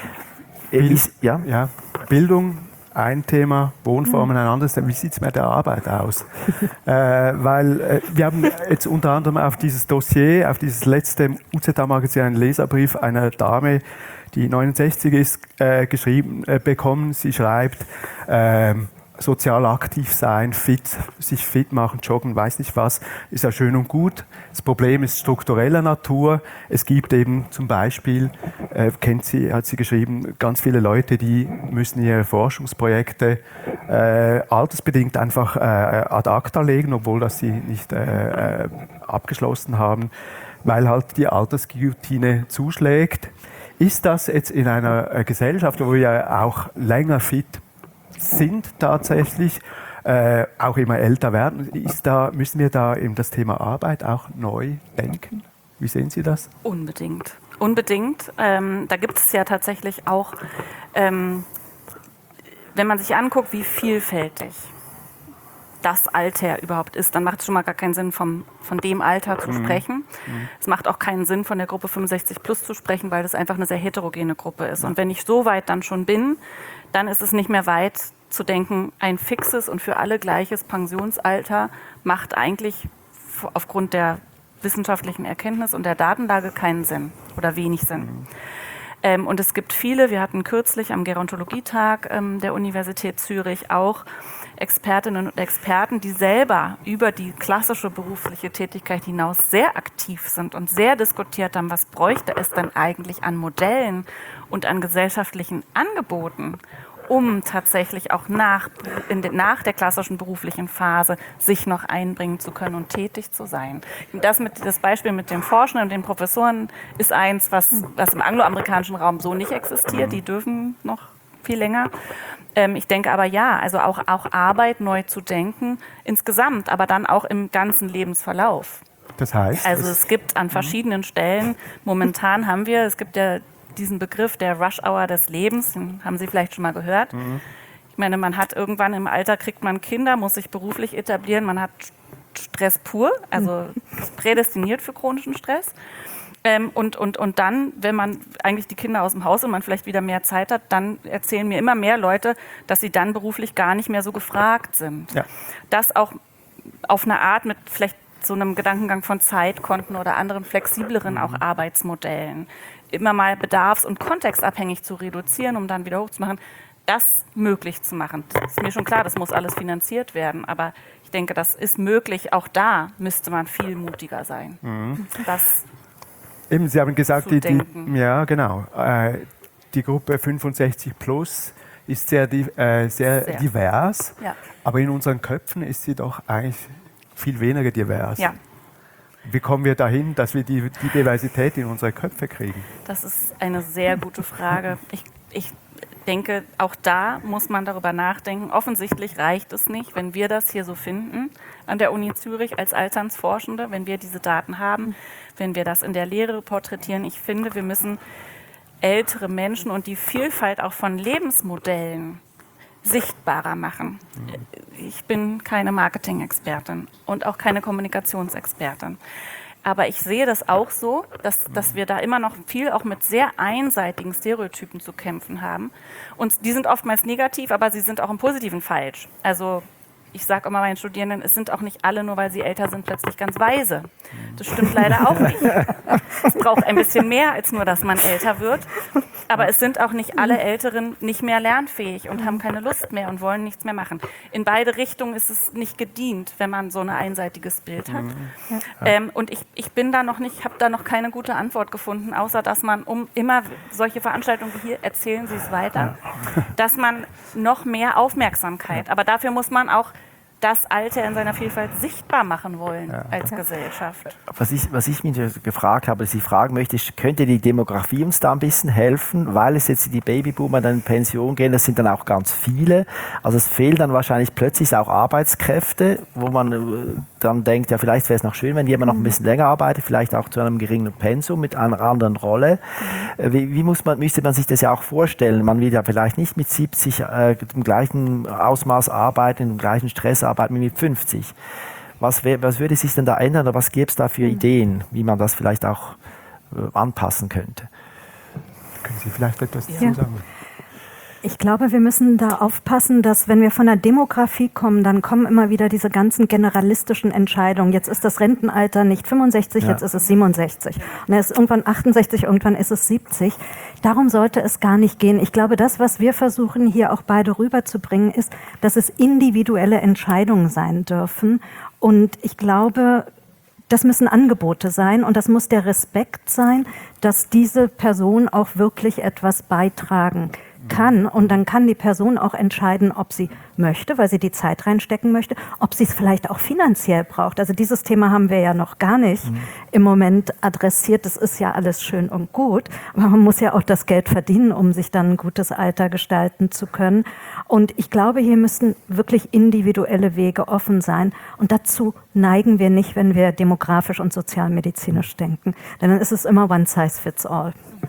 B: Äh,
C: Bild, ja? Ja, Bildung. Ein Thema, Wohnformen ein anderes. Wie sieht es mit der Arbeit aus? äh, weil äh, wir haben jetzt unter anderem auf dieses Dossier, auf dieses letzte U Z H-Magazin einen Leserbrief einer Dame, die neunundsechzig ist, äh, geschrieben äh, bekommen. Sie schreibt, äh, sozial aktiv sein, fit, sich fit machen, joggen, weiß nicht was, ist ja schön und gut. Das Problem ist struktureller Natur. Es gibt eben zum Beispiel, äh, kennt sie, hat sie geschrieben, ganz viele Leute, die müssen ihre Forschungsprojekte äh, altersbedingt einfach äh, ad acta legen, obwohl das sie nicht äh, äh, abgeschlossen haben, weil halt die Altersguillotine zuschlägt. Ist das jetzt in einer Gesellschaft, wo wir auch länger fit sind tatsächlich, äh, auch immer älter werden, ist da, müssen wir da eben das Thema Arbeit auch neu denken? Wie sehen Sie das?
D: Unbedingt. Unbedingt. Ähm, da gibt es ja tatsächlich auch, ähm, wenn man sich anguckt, wie vielfältig das Alter überhaupt ist, dann macht es schon mal gar keinen Sinn, vom, von dem Alter zu mhm. sprechen. Mhm. Es macht auch keinen Sinn, von der Gruppe fünfundsechzig plus zu sprechen, weil das einfach eine sehr heterogene Gruppe ist. Und wenn ich so weit dann schon bin, dann ist es nicht mehr weit zu denken, ein fixes und für alle gleiches Pensionsalter macht eigentlich aufgrund der wissenschaftlichen Erkenntnis und der Datenlage keinen Sinn oder wenig Sinn. Mhm. Ähm, und es gibt viele, wir hatten kürzlich am Gerontologietag ähm, der Universität Zürich auch Expertinnen und Experten, die selber über die klassische berufliche Tätigkeit hinaus sehr aktiv sind und sehr diskutiert haben, was bräuchte es denn eigentlich an Modellen und an gesellschaftlichen Angeboten, um tatsächlich auch nach, in de, nach der klassischen beruflichen Phase sich noch einbringen zu können und tätig zu sein. Das, mit, das Beispiel mit den Forschenden und den Professoren ist eins, was, was im angloamerikanischen Raum so nicht existiert. Die dürfen noch viel länger. Ähm, ich denke aber ja, also auch, auch Arbeit neu zu denken insgesamt, aber dann auch im ganzen Lebensverlauf.
C: Das heißt?
D: Also es gibt an verschiedenen Stellen, momentan haben wir, es gibt ja diesen Begriff der Rush-Hour des Lebens, den haben Sie vielleicht schon mal gehört. Mhm. Ich meine, man hat irgendwann im Alter, kriegt man Kinder, muss sich beruflich etablieren, man hat Stress pur, also ist prädestiniert für chronischen Stress. Ähm, und, und, und dann, wenn man eigentlich die Kinder aus dem Haus und man vielleicht wieder mehr Zeit hat, dann erzählen mir immer mehr Leute, dass sie dann beruflich gar nicht mehr so gefragt sind. Ja. Das auch auf eine Art mit vielleicht so einem Gedankengang von Zeitkonten oder anderen flexibleren auch Arbeitsmodellen immer mal bedarfs- und kontextabhängig zu reduzieren, um dann wieder hochzumachen, das möglich zu machen. Das ist mir schon klar, das muss alles finanziert werden, aber ich denke, das ist möglich. Auch da müsste man viel mutiger sein. Mhm. Das
C: Eben, Sie haben gesagt, die, die, ja genau, äh, die Gruppe fünfundsechzig plus ist sehr, äh, sehr, sehr divers, ja. Aber in unseren Köpfen ist sie doch eigentlich viel weniger divers. Ja. Wie kommen wir dahin, dass wir die, die Diversität in unsere Köpfe kriegen?
D: Das ist eine sehr gute Frage. Ich, ich denke, auch da muss man darüber nachdenken. Offensichtlich reicht es nicht, wenn wir das hier so finden an der Uni Zürich als Alternsforschende, wenn wir diese Daten haben, wenn wir das in der Lehre porträtieren. Ich finde, wir müssen ältere Menschen und die Vielfalt auch von Lebensmodellen sichtbarer machen. Ich bin keine Marketing-Expertin und auch keine Kommunikationsexpertin. Aber ich sehe das auch so, dass, dass wir da immer noch viel auch mit sehr einseitigen Stereotypen zu kämpfen haben. Und die sind oftmals negativ, aber sie sind auch im Positiven falsch. Also ich sage immer meinen Studierenden, es sind auch nicht alle, nur weil sie älter sind, plötzlich ganz weise. Das stimmt leider auch nicht. Es braucht ein bisschen mehr als nur, dass man älter wird. Aber es sind auch nicht alle Älteren nicht mehr lernfähig und haben keine Lust mehr und wollen nichts mehr machen. In beide Richtungen ist es nicht gedient, wenn man so ein einseitiges Bild hat. Ja. Ähm, und ich, ich bin da noch nicht, habe da noch keine gute Antwort gefunden, außer dass man, um immer solche Veranstaltungen wie hier, erzählen Sie es weiter, dass man noch mehr Aufmerksamkeit, aber dafür muss man auch das Alter in seiner Vielfalt sichtbar machen wollen ja. als Gesellschaft.
B: Was ich, was ich mich gefragt habe, was ich fragen möchte, ist, könnte die Demografie uns da ein bisschen helfen, weil es jetzt die Babyboomer dann in Pension gehen, das sind dann auch ganz viele, also es fehlen dann wahrscheinlich plötzlich auch Arbeitskräfte, wo man dann denkt, ja vielleicht wäre es noch schön, wenn jemand noch ein bisschen länger arbeitet, vielleicht auch zu einem geringen Pensum mit einer anderen Rolle. Mhm. Wie, wie muss man, müsste man sich das ja auch vorstellen? Man will ja vielleicht nicht mit siebzig äh, im gleichen Ausmaß arbeiten, im gleichen Stress arbeiten wie mit fünfzig. Was, wär, was würde sich denn da ändern oder was gäbe es da für Ideen, wie man das vielleicht auch äh, anpassen könnte?
C: Können Sie vielleicht etwas dazu
E: ja.
C: sagen?
E: Ich glaube, wir müssen da aufpassen, dass wenn wir von der Demografie kommen, dann kommen immer wieder diese ganzen generalistischen Entscheidungen. Jetzt ist das Rentenalter nicht fünfundsechzig, ja. Jetzt ist es siebenundsechzig. Und dann ist irgendwann achtundsechzig, irgendwann ist es siebzig. Darum sollte es gar nicht gehen. Ich glaube, das, was wir versuchen, hier auch beide rüberzubringen, ist, dass es individuelle Entscheidungen sein dürfen. Und ich glaube, das müssen Angebote sein und das muss der Respekt sein, dass diese Person auch wirklich etwas beitragen kann. Und dann kann die Person auch entscheiden, ob sie möchte, weil sie die Zeit reinstecken möchte, ob sie es vielleicht auch finanziell braucht. Also dieses Thema haben wir ja noch gar nicht mhm. im Moment adressiert. Das ist ja alles schön und gut, aber man muss ja auch das Geld verdienen, um sich dann ein gutes Alter gestalten zu können. Und ich glaube, hier müssen wirklich individuelle Wege offen sein. Und dazu neigen wir nicht, wenn wir demografisch und sozialmedizinisch denken. Denn dann ist es immer one size fits all.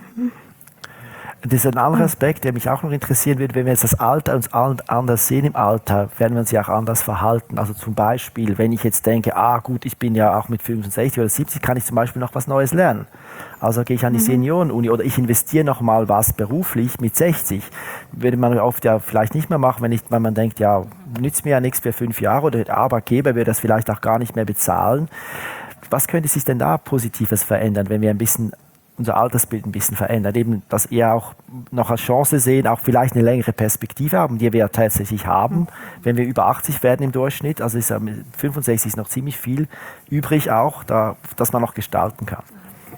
B: Das ist ein anderer Aspekt, der mich auch noch interessieren würde. Wenn wir jetzt das Alter uns anders sehen im Alter, werden wir uns ja auch anders verhalten. Also zum Beispiel, wenn ich jetzt denke, ah gut, ich bin ja auch mit fünfundsechzig oder siebzig, kann ich zum Beispiel noch was Neues lernen. Also gehe ich an die Seniorenuni oder ich investiere noch mal was beruflich mit sechzig. Würde man oft ja vielleicht nicht mehr machen, wenn, ich, wenn man denkt, ja, nützt mir ja nichts für fünf Jahre oder der Arbeitgeber würde das vielleicht auch gar nicht mehr bezahlen. Was könnte sich denn da Positives verändern, wenn wir ein bisschen unser Altersbild ein bisschen verändert, eben, dass wir auch noch als Chance sehen, auch vielleicht eine längere Perspektive haben, die wir ja tatsächlich haben, wenn wir über achtzig werden im Durchschnitt, also ist ja fünfundsechzig ist noch ziemlich viel übrig auch, da, dass man noch gestalten kann.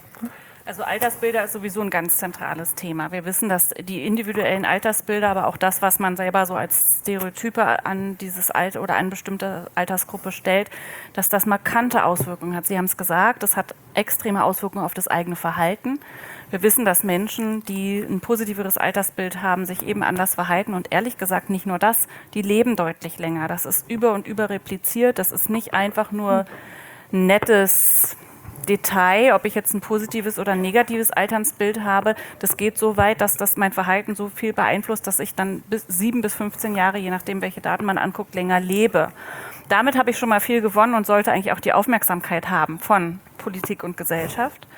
D: Also Altersbilder ist sowieso ein ganz zentrales Thema. Wir wissen, dass die individuellen Altersbilder, aber auch das, was man selber so als Stereotype an dieses Alter oder eine bestimmte Altersgruppe stellt, dass das markante Auswirkungen hat. Sie haben es gesagt, das hat extreme Auswirkungen auf das eigene Verhalten. Wir wissen, dass Menschen, die ein positiveres Altersbild haben, sich eben anders verhalten und ehrlich gesagt nicht nur das, die leben deutlich länger. Das ist über und über repliziert, das ist nicht einfach nur ein nettes Detail, ob ich jetzt ein positives oder ein negatives Altersbild habe, das geht so weit, dass das mein Verhalten so viel beeinflusst, dass ich dann bis sieben bis fünfzehn Jahre, je nachdem, welche Daten man anguckt, länger lebe. Damit habe ich schon mal viel gewonnen und sollte eigentlich auch die Aufmerksamkeit haben von Politik und Gesellschaft.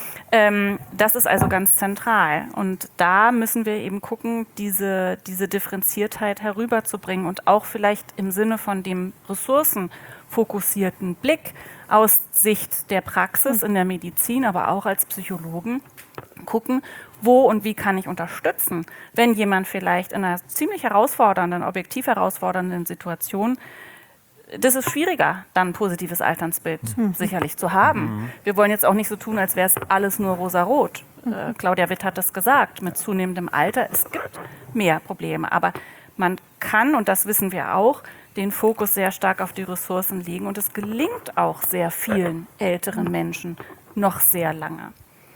D: Ähm, das ist also ganz zentral. Und da müssen wir eben gucken, diese, diese Differenziertheit herüberzubringen und auch vielleicht im Sinne von dem ressourcenfokussierten Blick aus Sicht der Praxis in der Medizin, aber auch als Psychologen gucken, wo und wie kann ich unterstützen, wenn jemand vielleicht in einer ziemlich herausfordernden, objektiv herausfordernden Situation, das ist schwieriger, dann ein positives Altersbild mhm. sicherlich zu haben. Mhm. Wir wollen jetzt auch nicht so tun, als wäre es alles nur rosarot. Mhm. Äh, Claudia Witt hat das gesagt, mit zunehmendem Alter, es gibt mehr Probleme, aber man kann, und das wissen wir auch, den Fokus sehr stark auf die Ressourcen legen. Und es gelingt auch sehr vielen älteren Menschen noch sehr lange.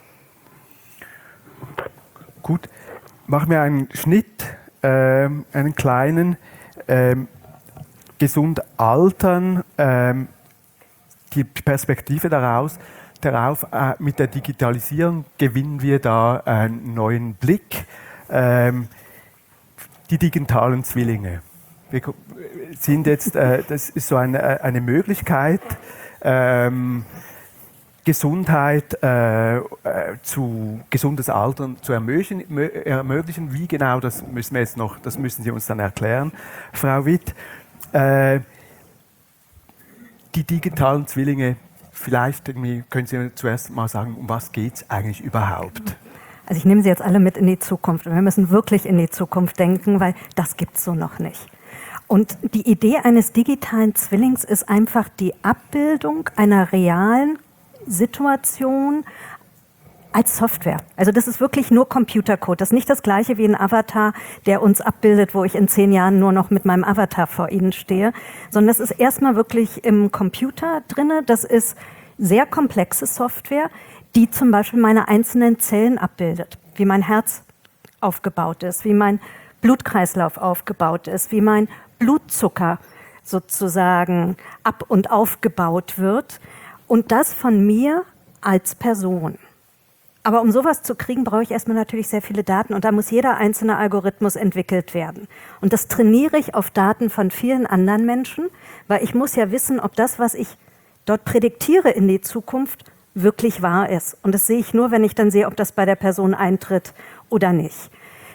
C: Gut, machen wir einen Schnitt, ähm, einen kleinen. Ähm, gesund altern, ähm, die Perspektive daraus, darauf, äh, mit der Digitalisierung gewinnen wir da einen neuen Blick. Ähm, die digitalen Zwillinge. Wir sind jetzt, äh, das ist so eine, eine Möglichkeit, ähm, Gesundheit äh, zu gesundes Altern zu ermöglichen, ermöglichen. Wie genau, das müssen wir jetzt noch, das müssen Sie uns dann erklären, Frau Witt. Äh, die digitalen Zwillinge, vielleicht irgendwie können Sie zuerst mal sagen, um was geht es eigentlich überhaupt?
E: Also ich nehme Sie jetzt alle mit in die Zukunft. Und wir müssen wirklich in die Zukunft denken, weil das gibt es so noch nicht. Und die Idee eines digitalen Zwillings ist einfach die Abbildung einer realen Situation als Software. Also das ist wirklich nur Computercode. Das ist nicht das Gleiche wie ein Avatar, der uns abbildet, wo ich in zehn Jahren nur noch mit meinem Avatar vor Ihnen stehe, sondern das ist erstmal wirklich im Computer drinne. Das ist sehr komplexe Software, die zum Beispiel meine einzelnen Zellen abbildet, wie mein Herz aufgebaut ist, wie mein Blutkreislauf aufgebaut ist, wie mein Blutzucker sozusagen ab- und aufgebaut wird und das von mir als Person. Aber um sowas zu kriegen, brauche ich erstmal natürlich sehr viele Daten und da muss jeder einzelne Algorithmus entwickelt werden. Und das trainiere ich auf Daten von vielen anderen Menschen, weil ich muss ja wissen, ob das, was ich dort prädiktiere in die Zukunft, wirklich wahr ist. Und das sehe ich nur, wenn ich dann sehe, ob das bei der Person eintritt oder nicht.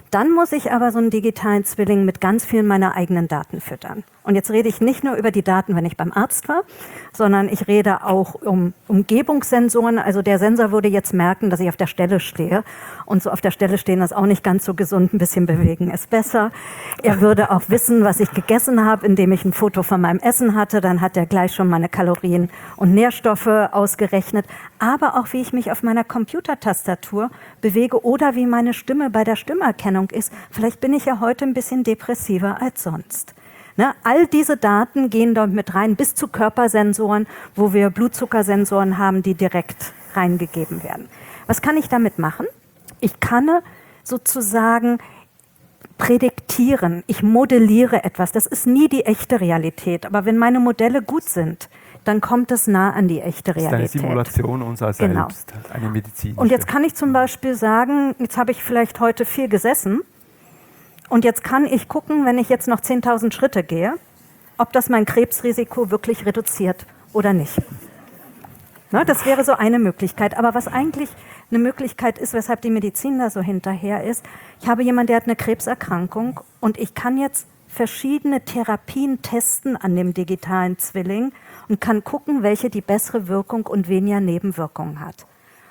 E: Dann muss ich aber so einen digitalen Zwilling mit ganz vielen meiner eigenen Daten füttern. Und jetzt rede ich nicht nur über die Daten, wenn ich beim Arzt war, sondern ich rede auch um Umgebungssensoren. Also der Sensor würde jetzt merken, dass ich auf der Stelle stehe. Und so auf der Stelle stehen ist auch nicht ganz so gesund. Ein bisschen bewegen ist besser. Er würde auch wissen, was ich gegessen habe, indem ich ein Foto von meinem Essen hatte. Dann hat er gleich schon meine Kalorien und Nährstoffe ausgerechnet. Aber auch, wie ich mich auf meiner Computertastatur bewege oder wie meine Stimme bei der Stimmerkennung ist. Vielleicht bin ich ja heute ein bisschen depressiver als sonst. Ne, all diese Daten gehen dort mit rein, bis zu Körpersensoren, wo wir Blutzuckersensoren haben, die direkt reingegeben werden. Was kann ich damit machen? Ich kann sozusagen prädiktieren, ich modelliere etwas. Das ist nie die echte Realität, aber wenn meine Modelle gut sind, dann kommt es nah an die echte Realität.
C: Das ist eine Simulation unserer
E: genau.
C: selbst, eine medizinische.
E: Und jetzt kann ich zum Beispiel sagen, jetzt habe ich vielleicht heute viel gesessen, und jetzt kann ich gucken, wenn ich jetzt noch zehntausend Schritte gehe, ob das mein Krebsrisiko wirklich reduziert oder nicht. Na, das wäre so eine Möglichkeit. Aber was eigentlich eine Möglichkeit ist, weshalb die Medizin da so hinterher ist, ich habe jemanden, der hat eine Krebserkrankung und ich kann jetzt verschiedene Therapien testen an dem digitalen Zwilling und kann gucken, welche die bessere Wirkung und weniger Nebenwirkungen hat.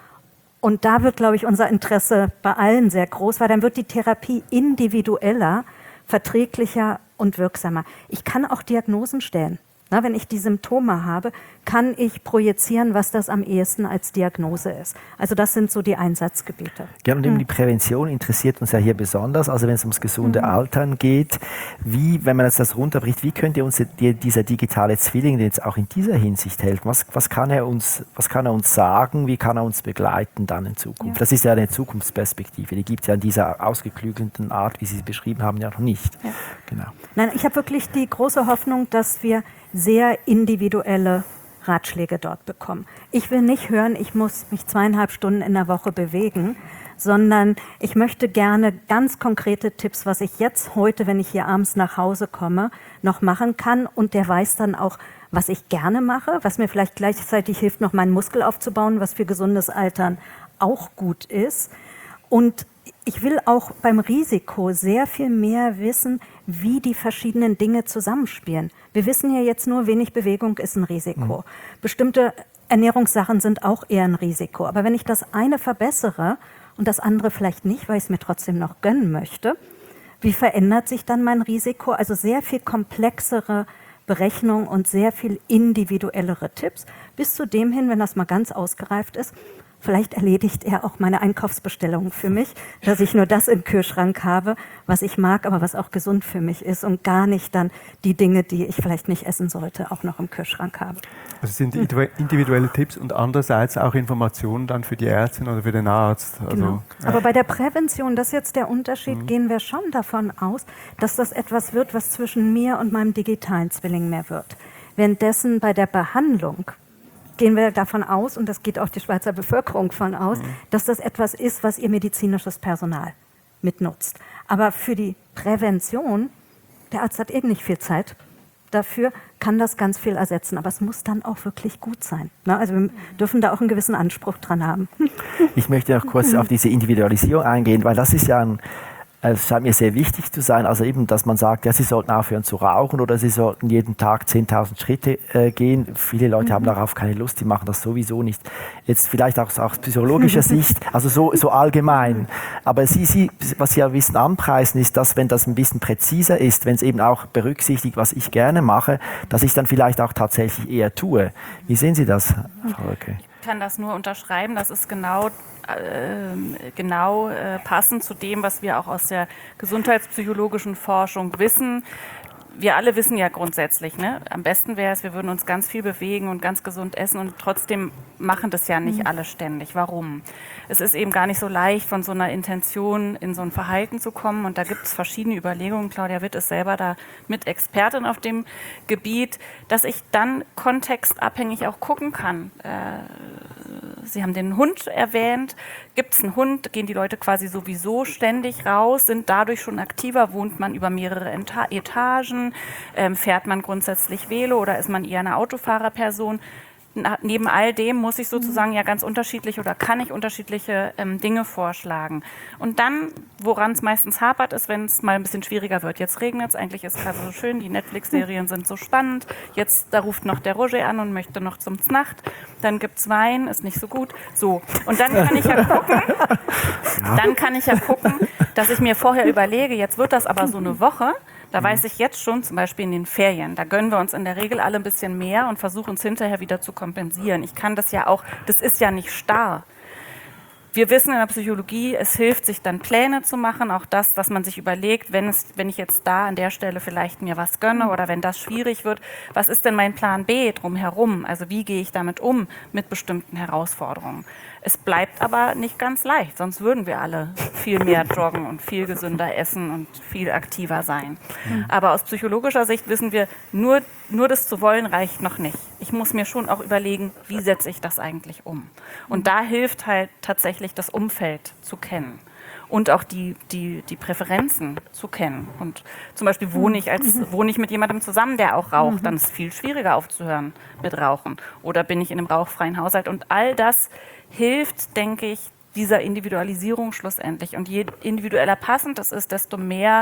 E: Und da wird, glaube ich, unser Interesse bei allen sehr groß, weil dann wird die Therapie individueller, verträglicher und wirksamer. Ich kann auch Diagnosen stellen. Na, wenn ich die Symptome habe, kann ich projizieren, was das am ehesten als Diagnose ist. Also das sind so die Einsatzgebiete.
B: Ja, und eben die Prävention interessiert uns ja hier besonders. Also wenn es ums gesunde Altern geht, wie, wenn man jetzt das runterbricht, wie könnte uns die, dieser digitale Zwilling, der jetzt auch in dieser Hinsicht hält, was, was, kann er uns, was kann er uns sagen, wie kann er uns begleiten dann in Zukunft? Ja. Das ist ja eine Zukunftsperspektive, die gibt es ja in dieser ausgeklügelten Art, wie Sie sie beschrieben haben, ja noch nicht.
E: Ja.
B: Genau.
E: Nein, ich habe wirklich die große Hoffnung, dass wir sehr individuelle Ratschläge dort bekommen. Ich will nicht hören, ich muss mich zweieinhalb Stunden in der Woche bewegen, sondern ich möchte gerne ganz konkrete Tipps, was ich jetzt heute, wenn ich hier abends nach Hause komme, noch machen kann. Und der weiß dann auch, was ich gerne mache, was mir vielleicht gleichzeitig hilft, noch meinen Muskel aufzubauen, was für gesundes Altern auch gut ist. Und ich will auch beim Risiko sehr viel mehr wissen, wie die verschiedenen Dinge zusammenspielen. Wir wissen ja jetzt nur, wenig Bewegung ist ein Risiko. Mhm. Bestimmte Ernährungssachen sind auch eher ein Risiko. Aber wenn ich das eine verbessere und das andere vielleicht nicht, weil ich es mir trotzdem noch gönnen möchte, wie verändert sich dann mein Risiko? Also sehr viel komplexere Berechnung und sehr viel individuellere Tipps, bis zu dem hin, wenn das mal ganz ausgereift ist, vielleicht erledigt er auch meine Einkaufsbestellungen für mich, dass ich nur das im Kühlschrank habe, was ich mag, aber was auch gesund für mich ist und gar nicht dann die Dinge, die ich vielleicht nicht essen sollte, auch noch im Kühlschrank habe.
C: Also es sind individuelle Tipps und andererseits auch Informationen dann für die Ärztin oder für den Arzt. Also,
E: genau.
C: ja.
E: Aber bei der Prävention, das ist jetzt der Unterschied, mhm. gehen wir schon davon aus, dass das etwas wird, was zwischen mir und meinem digitalen Zwilling mehr wird. Währenddessen bei der Behandlung gehen wir davon aus, und das geht auch die Schweizer Bevölkerung von aus, mhm. dass das etwas ist, was ihr medizinisches Personal mitnutzt. Aber für die Prävention, der Arzt hat eben nicht viel Zeit dafür, kann das ganz viel ersetzen. Aber es muss dann auch wirklich gut sein. Also wir dürfen da auch einen gewissen Anspruch dran haben.
B: Ich möchte noch kurz auf diese Individualisierung eingehen, weil das ist ja ein Es scheint mir sehr wichtig zu sein, also eben, dass man sagt, ja, Sie sollten aufhören zu rauchen oder Sie sollten jeden Tag zehntausend Schritte äh, gehen. Viele Leute mhm. haben darauf keine Lust, die machen das sowieso nicht. Jetzt vielleicht auch aus psychologischer Sicht, also so, so allgemein. Aber Sie, Sie, was Sie ja wissen, anpreisen, ist, dass wenn das ein bisschen präziser ist, wenn es eben auch berücksichtigt, was ich gerne mache, dass ich dann vielleicht auch tatsächlich eher tue. Wie sehen Sie das, Frau Röcke?
D: Ich kann das nur unterschreiben, das ist genau, äh, genau äh, passend zu dem, was wir auch aus der gesundheitspsychologischen Forschung wissen. Wir alle wissen ja grundsätzlich, ne? Am besten wäre es, wir würden uns ganz viel bewegen und ganz gesund essen und trotzdem machen das ja nicht alle ständig. Warum? Es ist eben gar nicht so leicht, von so einer Intention in so ein Verhalten zu kommen und da gibt es verschiedene Überlegungen. Claudia Witt ist selber da mit Expertin auf dem Gebiet, dass ich dann kontextabhängig auch gucken kann. Äh, Sie haben den Hund erwähnt. Gibt es einen Hund, gehen die Leute quasi sowieso ständig raus, sind dadurch schon aktiver, wohnt man über mehrere Etagen, ähm, fährt man grundsätzlich Velo oder ist man eher eine Autofahrerperson? neben all dem muss ich sozusagen ja ganz unterschiedliche oder kann ich unterschiedliche ähm, Dinge vorschlagen. Und dann, woran es meistens hapert, ist, wenn es mal ein bisschen schwieriger wird. Jetzt regnet es, eigentlich ist es gerade so schön, die Netflix-Serien sind so spannend. Jetzt, da ruft noch der Roger an und möchte noch zum Znacht. Dann gibt es Wein, ist nicht so gut. So. Und dann kann ich ja gucken, dann kann ich ja gucken, dass ich mir vorher überlege, jetzt wird das aber so eine Woche. Da weiß ich jetzt schon, zum Beispiel in den Ferien, da gönnen wir uns in der Regel alle ein bisschen mehr und versuchen uns hinterher wieder zu kompensieren. Ich kann das ja auch, das ist ja nicht starr. Wir wissen in der Psychologie, es hilft, sich dann Pläne zu machen, auch das, dass man sich überlegt, wenn, es, wenn ich jetzt da an der Stelle vielleicht mir was gönne oder wenn das schwierig wird, was ist denn mein Plan B drumherum? Also wie gehe ich damit um mit bestimmten Herausforderungen? Es bleibt aber nicht ganz leicht, sonst würden wir alle viel mehr joggen und viel gesünder essen und viel aktiver sein. Mhm. Aber aus psychologischer Sicht wissen wir, nur, nur das zu wollen reicht noch nicht. Ich muss mir schon auch überlegen, wie setze ich das eigentlich um? Und da hilft halt tatsächlich das Umfeld zu kennen. Und auch die, die, die Präferenzen zu kennen. Und zum Beispiel wohne ich, als, wohne ich mit jemandem zusammen, der auch raucht, dann ist es viel schwieriger aufzuhören mit Rauchen. Oder bin ich in einem rauchfreien Haushalt? Und all das hilft, denke ich, dieser Individualisierung schlussendlich. Und je individueller passend es ist, desto mehr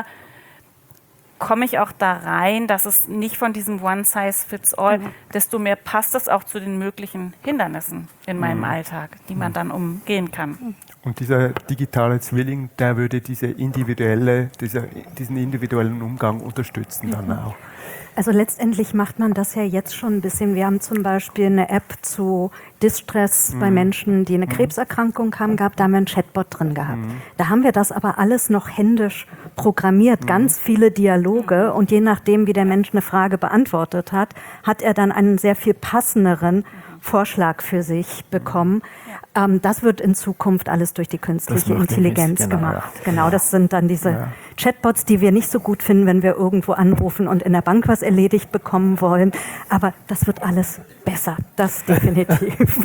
D: komme ich auch da rein, dass es nicht von diesem One-Size-Fits-All, mhm. desto mehr passt es auch zu den möglichen Hindernissen in meinem mhm. Alltag, die man dann umgehen kann.
C: Und dieser digitale Zwilling, der würde diese individuelle, dieser, diesen individuellen Umgang unterstützen dann auch.
E: Also letztendlich macht man das ja jetzt schon ein bisschen. Wir haben zum Beispiel eine App zu Distress mhm. bei Menschen, die eine Krebserkrankung haben gehabt. Da haben wir einen Chatbot drin gehabt. Mhm. Da haben wir das aber alles noch händisch programmiert. Mhm. Ganz viele Dialoge. Und je nachdem, wie der Mensch eine Frage beantwortet hat, hat er dann einen sehr viel passenderen Vorschlag für sich bekommen. Ja. Ähm, das wird in Zukunft alles durch die künstliche Intelligenz genau, gemacht. Ja. Genau, das sind dann diese ja. Chatbots, die wir nicht so gut finden, wenn wir irgendwo anrufen und in der Bank was erledigt bekommen wollen. Aber das wird alles besser, das definitiv.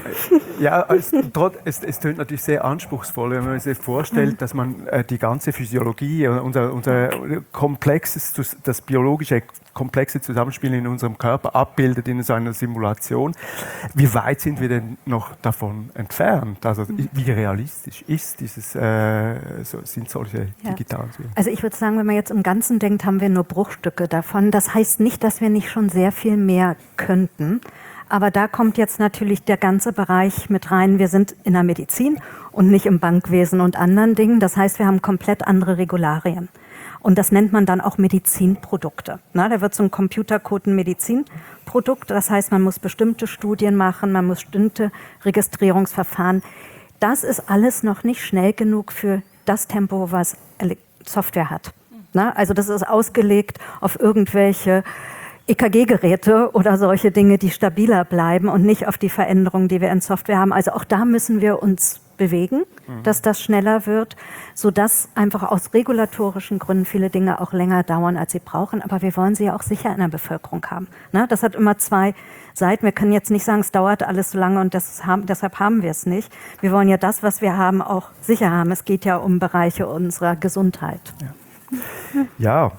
C: Ja, es, es, es tönt natürlich sehr anspruchsvoll, wenn man sich vorstellt, mhm. dass man äh, die ganze Physiologie, unser, unser komplexes, das biologische komplexe Zusammenspiel in unserem Körper abbildet in so einer Simulation. Wie weit sind wir denn noch davon entfernt? Also wie realistisch ist dieses, äh, so, sind solche
E: ja.
C: digitalen Zwillinge?
E: Also ich würde sagen, wenn man jetzt im Ganzen denkt, haben wir nur Bruchstücke davon. Das heißt nicht, dass wir nicht schon sehr viel mehr könnten. Aber da kommt jetzt natürlich der ganze Bereich mit rein. Wir sind in der Medizin und nicht im Bankwesen und anderen Dingen. Das heißt, wir haben komplett andere Regularien. Und das nennt man dann auch Medizinprodukte. Na, da wird so ein Computercode ein Medizinprodukt. Das heißt, man muss bestimmte Studien machen, man muss bestimmte Registrierungsverfahren. Das ist alles noch nicht schnell genug für das Tempo, was Software hat. Na, also das ist ausgelegt auf irgendwelche E K G-Geräte oder solche Dinge, die stabiler bleiben und nicht auf die Veränderungen, die wir in Software haben. Also auch da müssen wir uns bewegen, mhm. dass das schneller wird, sodass einfach aus regulatorischen Gründen viele Dinge auch länger dauern, als sie brauchen. Aber wir wollen sie ja auch sicher in der Bevölkerung haben. Ne? Das hat immer zwei Seiten. Wir können jetzt nicht sagen, es dauert alles so lange und das haben, deshalb haben wir es nicht. Wir wollen ja das, was wir haben, auch sicher haben. Es geht ja um Bereiche unserer Gesundheit.
C: Ja, ja.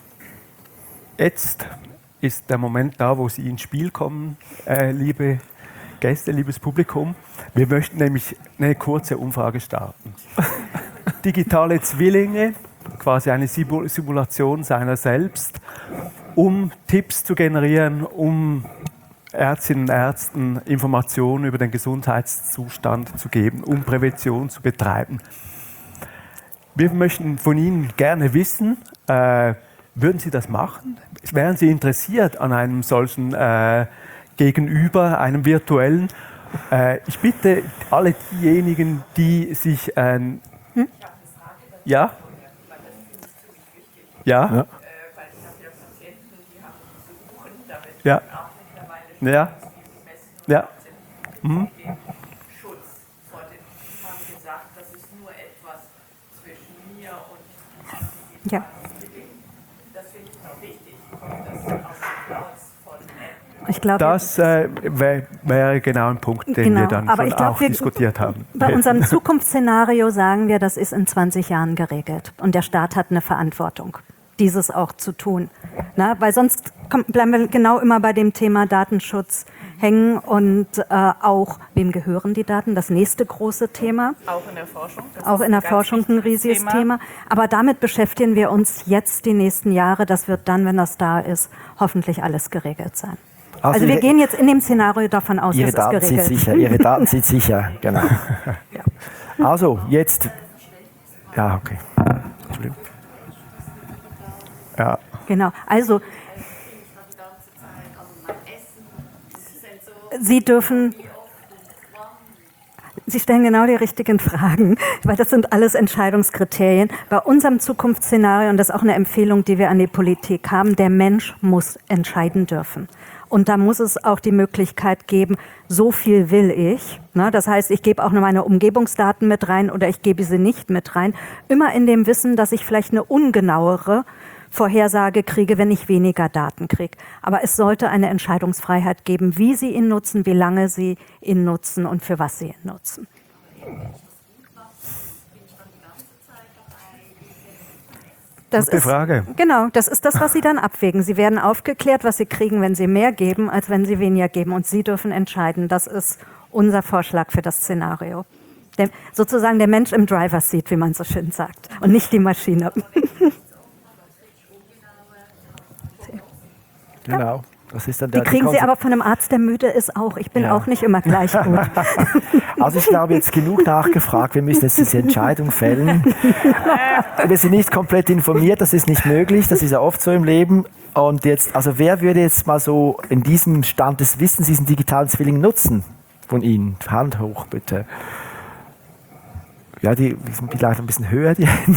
C: Jetzt ist der Moment da, wo Sie ins Spiel kommen, äh, liebe Gäste, liebes Publikum. Wir möchten nämlich eine kurze Umfrage starten. Digitale Zwillinge, quasi eine Simulation seiner selbst, um Tipps zu generieren, um Ärztinnen und Ärzten Informationen über den Gesundheitszustand zu geben, um Prävention zu betreiben. Wir möchten von Ihnen gerne wissen, äh, würden Sie das machen? Wären Sie interessiert an einem solchen äh, Gegenüber, einem virtuellen? Äh, ich bitte alle diejenigen, die sich... Äh, hm? Ja? Ja? Ja? Ja? Ja? Mhm.
E: Ja. Ich glaub,
C: das äh, wäre wär genau ein Punkt, den
E: genau,
C: wir dann
E: aber ich glaub,
C: auch
E: wir,
C: diskutiert haben.
E: Bei unserem Zukunftsszenario sagen wir, das ist in zwanzig Jahren geregelt. Und der Staat hat eine Verantwortung, dieses auch zu tun. Na, weil sonst komm, bleiben wir genau immer bei dem Thema Datenschutz hängen und äh, auch, wem gehören die Daten? Das nächste große Thema.
D: Auch in der Forschung. Das
E: Auch in der Forschung ein riesiges Thema. Thema. Aber damit beschäftigen wir uns jetzt die nächsten Jahre. Das wird dann, wenn das da ist, hoffentlich alles geregelt sein. Also, also wir gehen jetzt in dem Szenario davon aus,
B: Ihre
E: dass
B: Daten
E: es geregelt
B: sind sicher, Ihre Daten sind sicher, genau. Ja. Also jetzt, ja, okay. Entschuldigung.
C: Ja.
E: Genau, also Sie dürfen, Sie stellen genau die richtigen Fragen, weil das sind alles Entscheidungskriterien. Bei unserem Zukunftsszenario, und das ist auch eine Empfehlung, die wir an die Politik haben, der Mensch muss entscheiden dürfen. Und da muss es auch die Möglichkeit geben, so viel will ich. Ne? Das heißt, ich gebe auch noch meine Umgebungsdaten mit rein oder ich gebe sie nicht mit rein. Immer in dem Wissen, dass ich vielleicht eine ungenauere Vorhersage kriege, wenn ich weniger Daten kriege. Aber es sollte eine Entscheidungsfreiheit geben, wie Sie ihn nutzen, wie lange Sie ihn nutzen und für was Sie ihn nutzen. Das
C: Gute
E: ist,
C: Frage.
E: Genau, das ist das, was Sie dann abwägen. Sie werden aufgeklärt, was Sie kriegen, wenn Sie mehr geben, als wenn Sie weniger geben. Und Sie dürfen entscheiden. Das ist unser Vorschlag für das Szenario. Der, sozusagen der Mensch im Driver's Seat, wie man so schön sagt. Und nicht die Maschine.
B: Genau. Das ist dann
E: Die
B: der,
E: kriegen
B: die
E: Sie aber von einem Arzt, der müde ist, auch. Ich bin
B: Ja.
E: auch nicht immer gleich gut.
B: Also ich glaube, jetzt genug nachgefragt. Wir müssen jetzt diese Entscheidung fällen. Wir sind nicht komplett informiert, das ist nicht möglich. Das ist ja oft so im Leben. Und jetzt, also wer würde jetzt mal so in diesem Stand des Wissens diesen digitalen Zwilling nutzen von Ihnen? Hand hoch, bitte. Ja, die, die sind vielleicht ein bisschen höher, die Hände.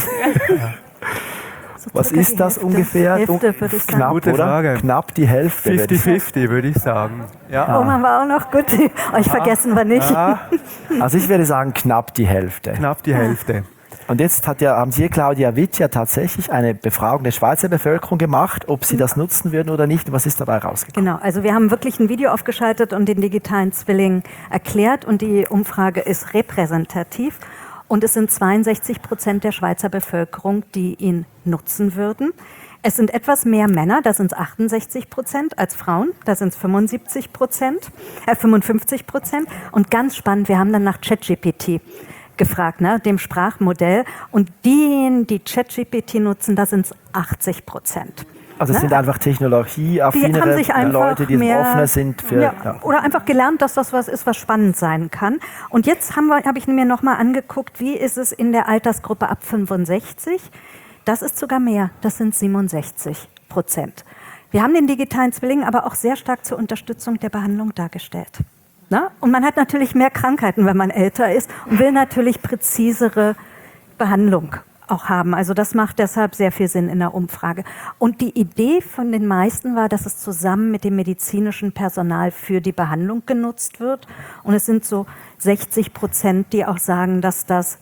E: So
B: Was
E: circa
B: ist
E: die
B: das
E: Hälfte.
B: ungefähr?
E: Hälfte, würde ich sagen.
B: Knapp,
C: Gute
B: oder?
C: Frage.
B: Knapp die Hälfte. würde
C: fünfzig
B: ich sagen.
C: fünfzig würde ich sagen. Ja.
E: Oma war auch noch gut. Euch vergessen wir nicht.
C: Ja,
B: Also ich würde sagen, knapp die Hälfte.
C: knapp die Hälfte.
B: Und jetzt hat ja, haben Sie, Claudia Witt, ja tatsächlich eine Befragung der Schweizer Bevölkerung gemacht, ob sie das nutzen würden oder nicht. Und was ist dabei rausgekommen?
E: Genau, also wir haben wirklich ein Video aufgeschaltet und den digitalen Zwilling erklärt. Und die Umfrage ist repräsentativ. Und es sind zweiundsechzig Prozent der Schweizer Bevölkerung, die ihn nutzen würden. Es sind etwas mehr Männer, da sind es achtundsechzig Prozent, als Frauen, da sind es fünfundsiebzig Prozent, äh fünfundfünfzig Prozent. Und ganz spannend, wir haben dann nach ChatGPT gefragt, ne, dem Sprachmodell. Und diejenigen, die ChatGPT nutzen, da sind es achtzig Prozent.
B: Also es
E: Ne?
B: sind einfach
E: Die haben
B: technologieaffinere
E: sich einfach
B: Leute, die
E: mehr,
B: offener sind für...
E: ja,
B: Ja.
E: Oder einfach gelernt, dass das was ist, was spannend sein kann. Und jetzt haben wir, habe ich mir nochmal angeguckt, wie ist es in der Altersgruppe ab fünfundsechzig? Das ist sogar mehr, das sind siebenundsechzig Prozent. Wir haben den digitalen Zwilling aber auch sehr stark zur Unterstützung der Behandlung dargestellt. Na? Und man hat natürlich mehr Krankheiten, wenn man älter ist und will natürlich präzisere Behandlung auch haben. Also das macht deshalb sehr viel Sinn in der Umfrage. Und die Idee von den meisten war, dass es zusammen mit dem medizinischen Personal für die Behandlung genutzt wird. Und es sind so sechzig Prozent, die auch sagen, dass das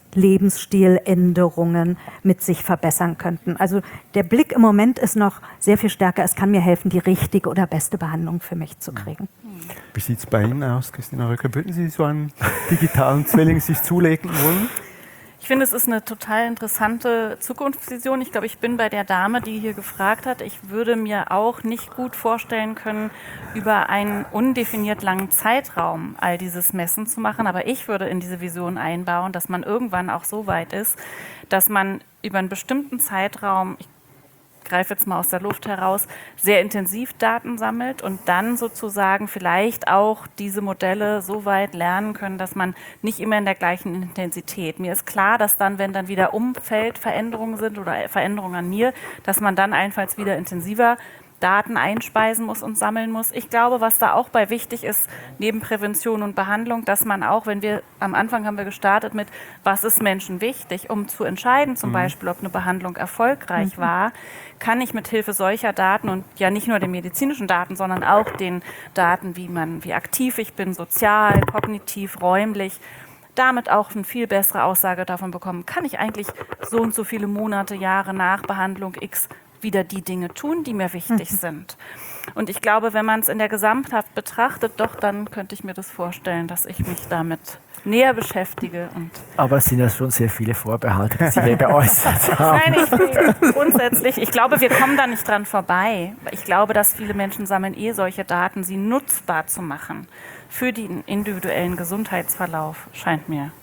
E: Lebensstiländerungen mit sich verbessern könnten. Also der Blick im Moment ist noch sehr viel stärker. Es kann mir helfen, die richtige oder beste Behandlung für mich zu kriegen.
C: Wie sieht es bei Ihnen aus, Christina Röcker? Würden Sie so einen digitalen Zwilling sich zulegen wollen?
D: Ich finde, es ist eine total interessante Zukunftsvision. Ich glaube, ich bin bei der Dame, die hier gefragt hat. Ich würde mir auch nicht gut vorstellen können, über einen undefiniert langen Zeitraum all dieses Messen zu machen. Aber ich würde in diese Vision einbauen, dass man irgendwann auch so weit ist, dass man über einen bestimmten Zeitraum, ich greife jetzt mal aus der Luft heraus, sehr intensiv Daten sammelt und dann sozusagen vielleicht auch diese Modelle so weit lernen können, dass man nicht immer in der gleichen Intensität. Mir ist klar, dass dann, wenn dann wieder Umfeldveränderungen sind oder Veränderungen an mir, dass man dann allenfalls wieder intensiver Daten einspeisen muss und sammeln muss. Ich glaube, was da auch bei wichtig ist, neben Prävention und Behandlung, dass man auch, wenn wir, am Anfang haben wir gestartet mit, was ist Menschen wichtig, um zu entscheiden, zum mhm. Beispiel, ob eine Behandlung erfolgreich mhm. war, kann ich mit Hilfe solcher Daten und ja nicht nur den medizinischen Daten, sondern auch den Daten, wie man, wie aktiv ich bin, sozial, kognitiv, räumlich, damit auch eine viel bessere Aussage davon bekommen, kann ich eigentlich so und so viele Monate, Jahre nach Behandlung X wieder die Dinge tun, die mir wichtig mhm. sind. Und ich glaube, wenn man es in der Gesamtheit betrachtet, doch, dann könnte ich mir das vorstellen, dass ich mich damit näher beschäftige. Und
B: Aber es sind ja schon sehr viele Vorbehalte, die Sie hier geäußert haben.
D: Nein, ich, grundsätzlich, ich glaube, wir kommen da nicht dran vorbei. Ich glaube, dass viele Menschen sammeln eh solche Daten, sie nutzbar zu machen für den individuellen Gesundheitsverlauf, scheint mir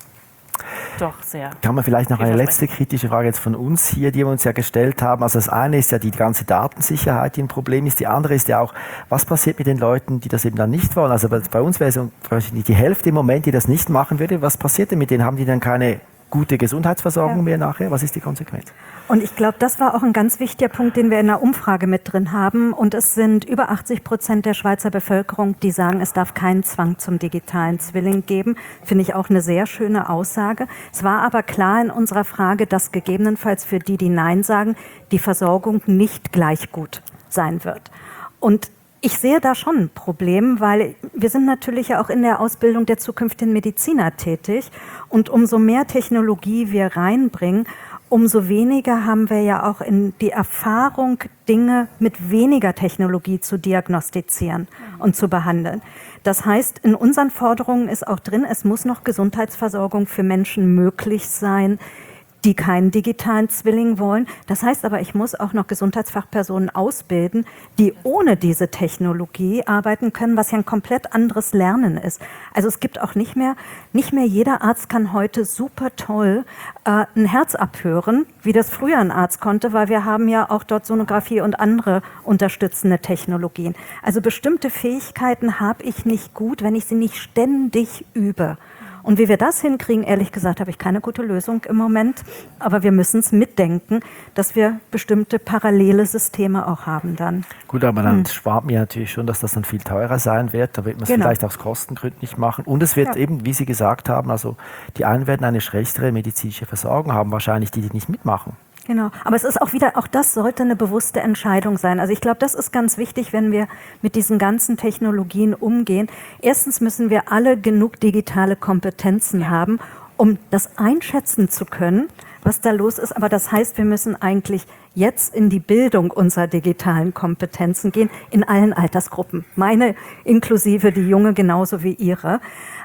D: doch sehr.
B: Kann man vielleicht noch eine letzte kritische Frage jetzt von uns hier, die wir uns ja gestellt haben. Also das eine ist ja die ganze Datensicherheit, die ein Problem ist. Die andere ist ja auch, was passiert mit den Leuten, die das eben dann nicht wollen? Also bei uns wäre es so die Hälfte im Moment, die das nicht machen würde. Was passiert denn mit denen? Haben die dann keine gute Gesundheitsversorgung ja. mehr nachher? Was ist die Konsequenz?
E: Und ich glaube, das war auch ein ganz wichtiger Punkt, den wir in der Umfrage mit drin haben. Und es sind über achtzig Prozent der Schweizer Bevölkerung, die sagen, es darf keinen Zwang zum digitalen Zwilling geben. Finde ich auch eine sehr schöne Aussage. Es war aber klar in unserer Frage, dass gegebenenfalls für die, die Nein sagen, die Versorgung nicht gleich gut sein wird. Und ich sehe da schon ein Problem, weil wir sind natürlich ja auch in der Ausbildung der zukünftigen Mediziner tätig. Und umso mehr Technologie wir reinbringen, umso weniger haben wir ja auch in die Erfahrung, Dinge mit weniger Technologie zu diagnostizieren und zu behandeln. Das heißt, in unseren Forderungen ist auch drin, es muss noch Gesundheitsversorgung für Menschen möglich sein, die keinen digitalen Zwilling wollen. Das heißt aber, ich muss auch noch Gesundheitsfachpersonen ausbilden, die ohne diese Technologie arbeiten können, was ja ein komplett anderes Lernen ist. Also es gibt auch nicht mehr, nicht mehr jeder Arzt kann heute super toll äh, ein Herz abhören, wie das früher ein Arzt konnte, weil wir haben ja auch dort Sonographie und andere unterstützende Technologien. Also bestimmte Fähigkeiten habe ich nicht gut, wenn ich sie nicht ständig übe. Und wie wir das hinkriegen, ehrlich gesagt, habe ich keine gute Lösung im Moment. Aber wir müssen es mitdenken, dass wir bestimmte parallele Systeme auch haben dann.
B: Gut, aber dann hm. spart mir natürlich schon, dass das dann viel teurer sein wird. Da wird man es genau. vielleicht aus Kostengründen nicht machen. Und es wird ja. eben, wie Sie gesagt haben, also die einen werden eine schlechtere medizinische Versorgung haben, wahrscheinlich die, die nicht mitmachen.
E: Genau, aber es ist auch wieder, auch das sollte eine bewusste Entscheidung sein. Also ich glaube, das ist ganz wichtig, wenn wir mit diesen ganzen Technologien umgehen. Erstens müssen wir alle genug digitale Kompetenzen haben, um das einschätzen zu können, was da los ist. Aber das heißt, wir müssen eigentlich jetzt in die Bildung unserer digitalen Kompetenzen gehen, in allen Altersgruppen. Meine inklusive, die Junge genauso wie ihre.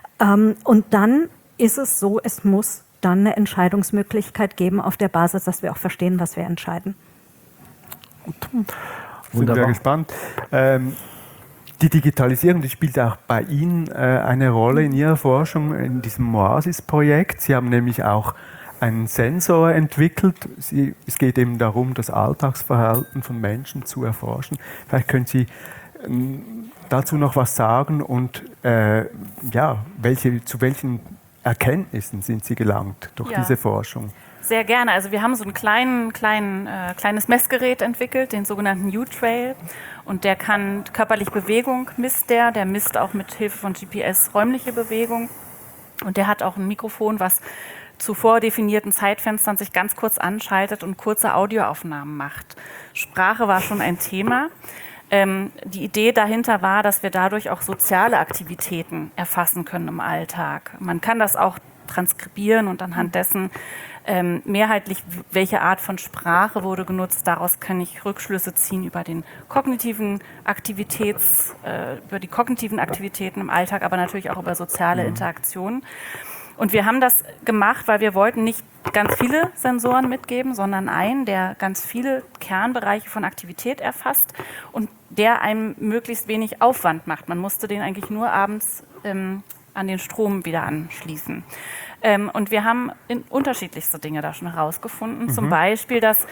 E: Und dann ist es so, es muss dann eine Entscheidungsmöglichkeit geben auf der Basis, dass wir auch verstehen, was wir entscheiden.
C: Gut. Sind wir gespannt. Ähm, die Digitalisierung, die spielt auch bei Ihnen äh, eine Rolle in Ihrer Forschung, in diesem Moasis-Projekt. Sie haben nämlich auch einen Sensor entwickelt. Sie, es geht eben darum, das Alltagsverhalten von Menschen zu erforschen. Vielleicht können Sie ähm, dazu noch was sagen und äh, ja, welche, zu welchen Erkenntnissen sind Sie gelangt durch ja. diese Forschung?
D: Sehr gerne. Also wir haben so ein kleinen, kleinen, äh, kleines Messgerät entwickelt, den sogenannten U-Trail. Und der kann körperliche Bewegung, misst der. Der misst auch mit Hilfe von G P S räumliche Bewegung. Und der hat auch ein Mikrofon, was zu vordefinierten Zeitfenstern sich ganz kurz anschaltet und kurze Audioaufnahmen macht. Sprache war schon ein Thema. Ähm, die Idee dahinter war, dass wir dadurch auch soziale Aktivitäten erfassen können im Alltag. Man kann das auch transkribieren und anhand dessen ähm, mehrheitlich, welche Art von Sprache wurde genutzt. Daraus kann ich Rückschlüsse ziehen über den kognitiven Aktivitäts, äh, über die kognitiven Aktivitäten im Alltag, aber natürlich auch über soziale Interaktionen. Und wir haben das gemacht, weil wir wollten nicht ganz viele Sensoren mitgeben, sondern einen, der ganz viele Kernbereiche von Aktivität erfasst und der einem möglichst wenig Aufwand macht. Man musste den eigentlich nur abends ähm, an den Strom wieder anschließen. Ähm, und wir haben in unterschiedlichste Dinge da schon herausgefunden. Mhm. Zum Beispiel, dass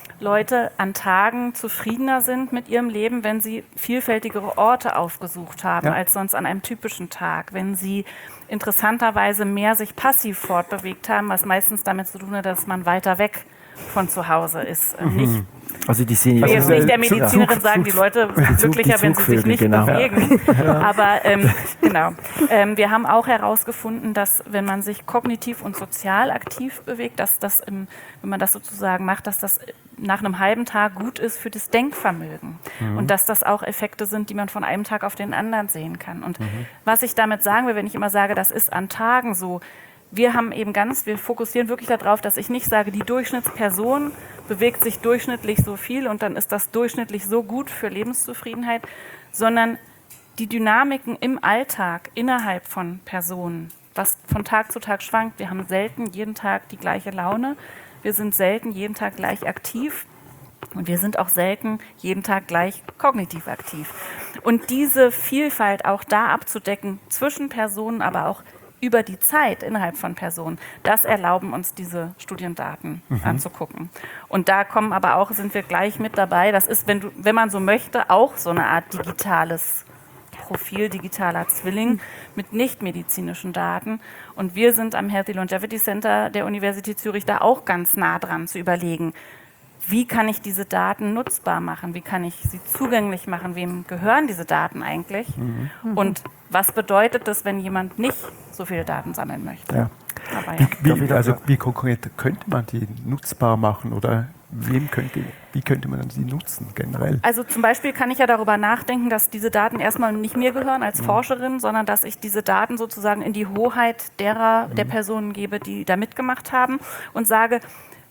D: Leute an Tagen zufriedener sind mit ihrem Leben, wenn sie vielfältigere Orte aufgesucht haben, ja. als sonst an einem typischen Tag. Wenn sie interessanterweise mehr sich passiv fortbewegt haben, was meistens damit zu tun hat, dass man weiter weg von zu Hause ist. Mhm. Nicht,
B: also die sehen
D: ich will jetzt nicht der Medizinerin Zug, sagen, die Leute sind glücklicher, die wenn sie sich nicht genau. bewegen. Ja. Aber ähm, genau. Ähm, wir haben auch herausgefunden, dass wenn man sich kognitiv und sozial aktiv bewegt, dass das, im, wenn man das sozusagen macht, dass das nach einem halben Tag gut ist für das Denkvermögen. Mhm. Und dass das auch Effekte sind, die man von einem Tag auf den anderen sehen kann. Und mhm. was ich damit sagen will, wenn ich immer sage, das ist an Tagen so, wir haben eben ganz, wir fokussieren wirklich darauf, dass ich nicht sage, die Durchschnittsperson bewegt sich durchschnittlich so viel und dann ist das durchschnittlich so gut für Lebenszufriedenheit, sondern die Dynamiken im Alltag innerhalb von Personen, was von Tag zu Tag schwankt. Wir haben selten jeden Tag die gleiche Laune. Wir sind selten jeden Tag gleich aktiv. Und wir sind auch selten jeden Tag gleich kognitiv aktiv. Und diese Vielfalt auch da abzudecken, zwischen Personen, aber auch über die Zeit innerhalb von Personen, das erlauben uns diese Studiendaten mhm. anzugucken. Und da kommen aber auch, sind wir gleich mit dabei, das ist, wenn, du, wenn man so möchte, auch so eine Art digitales Profil, digitaler Zwilling mit nichtmedizinischen Daten. Und wir sind am Healthy Longevity Center der Universität Zürich da auch ganz nah dran zu überlegen, wie kann ich diese Daten nutzbar machen? Wie kann ich sie zugänglich machen? Wem gehören diese Daten eigentlich? Mhm. Und was bedeutet das, wenn jemand nicht so viele Daten sammeln möchte?
C: Ja. Aber ja. Wie, wie, also wie konkret könnte man die nutzbar machen oder wem könnte, wie könnte man sie nutzen generell?
D: Also zum Beispiel kann ich ja darüber nachdenken, dass diese Daten erstmal nicht mir gehören als mhm. Forscherin, sondern dass ich diese Daten sozusagen in die Hoheit derer, mhm. der Personen gebe, die da mitgemacht haben und sage,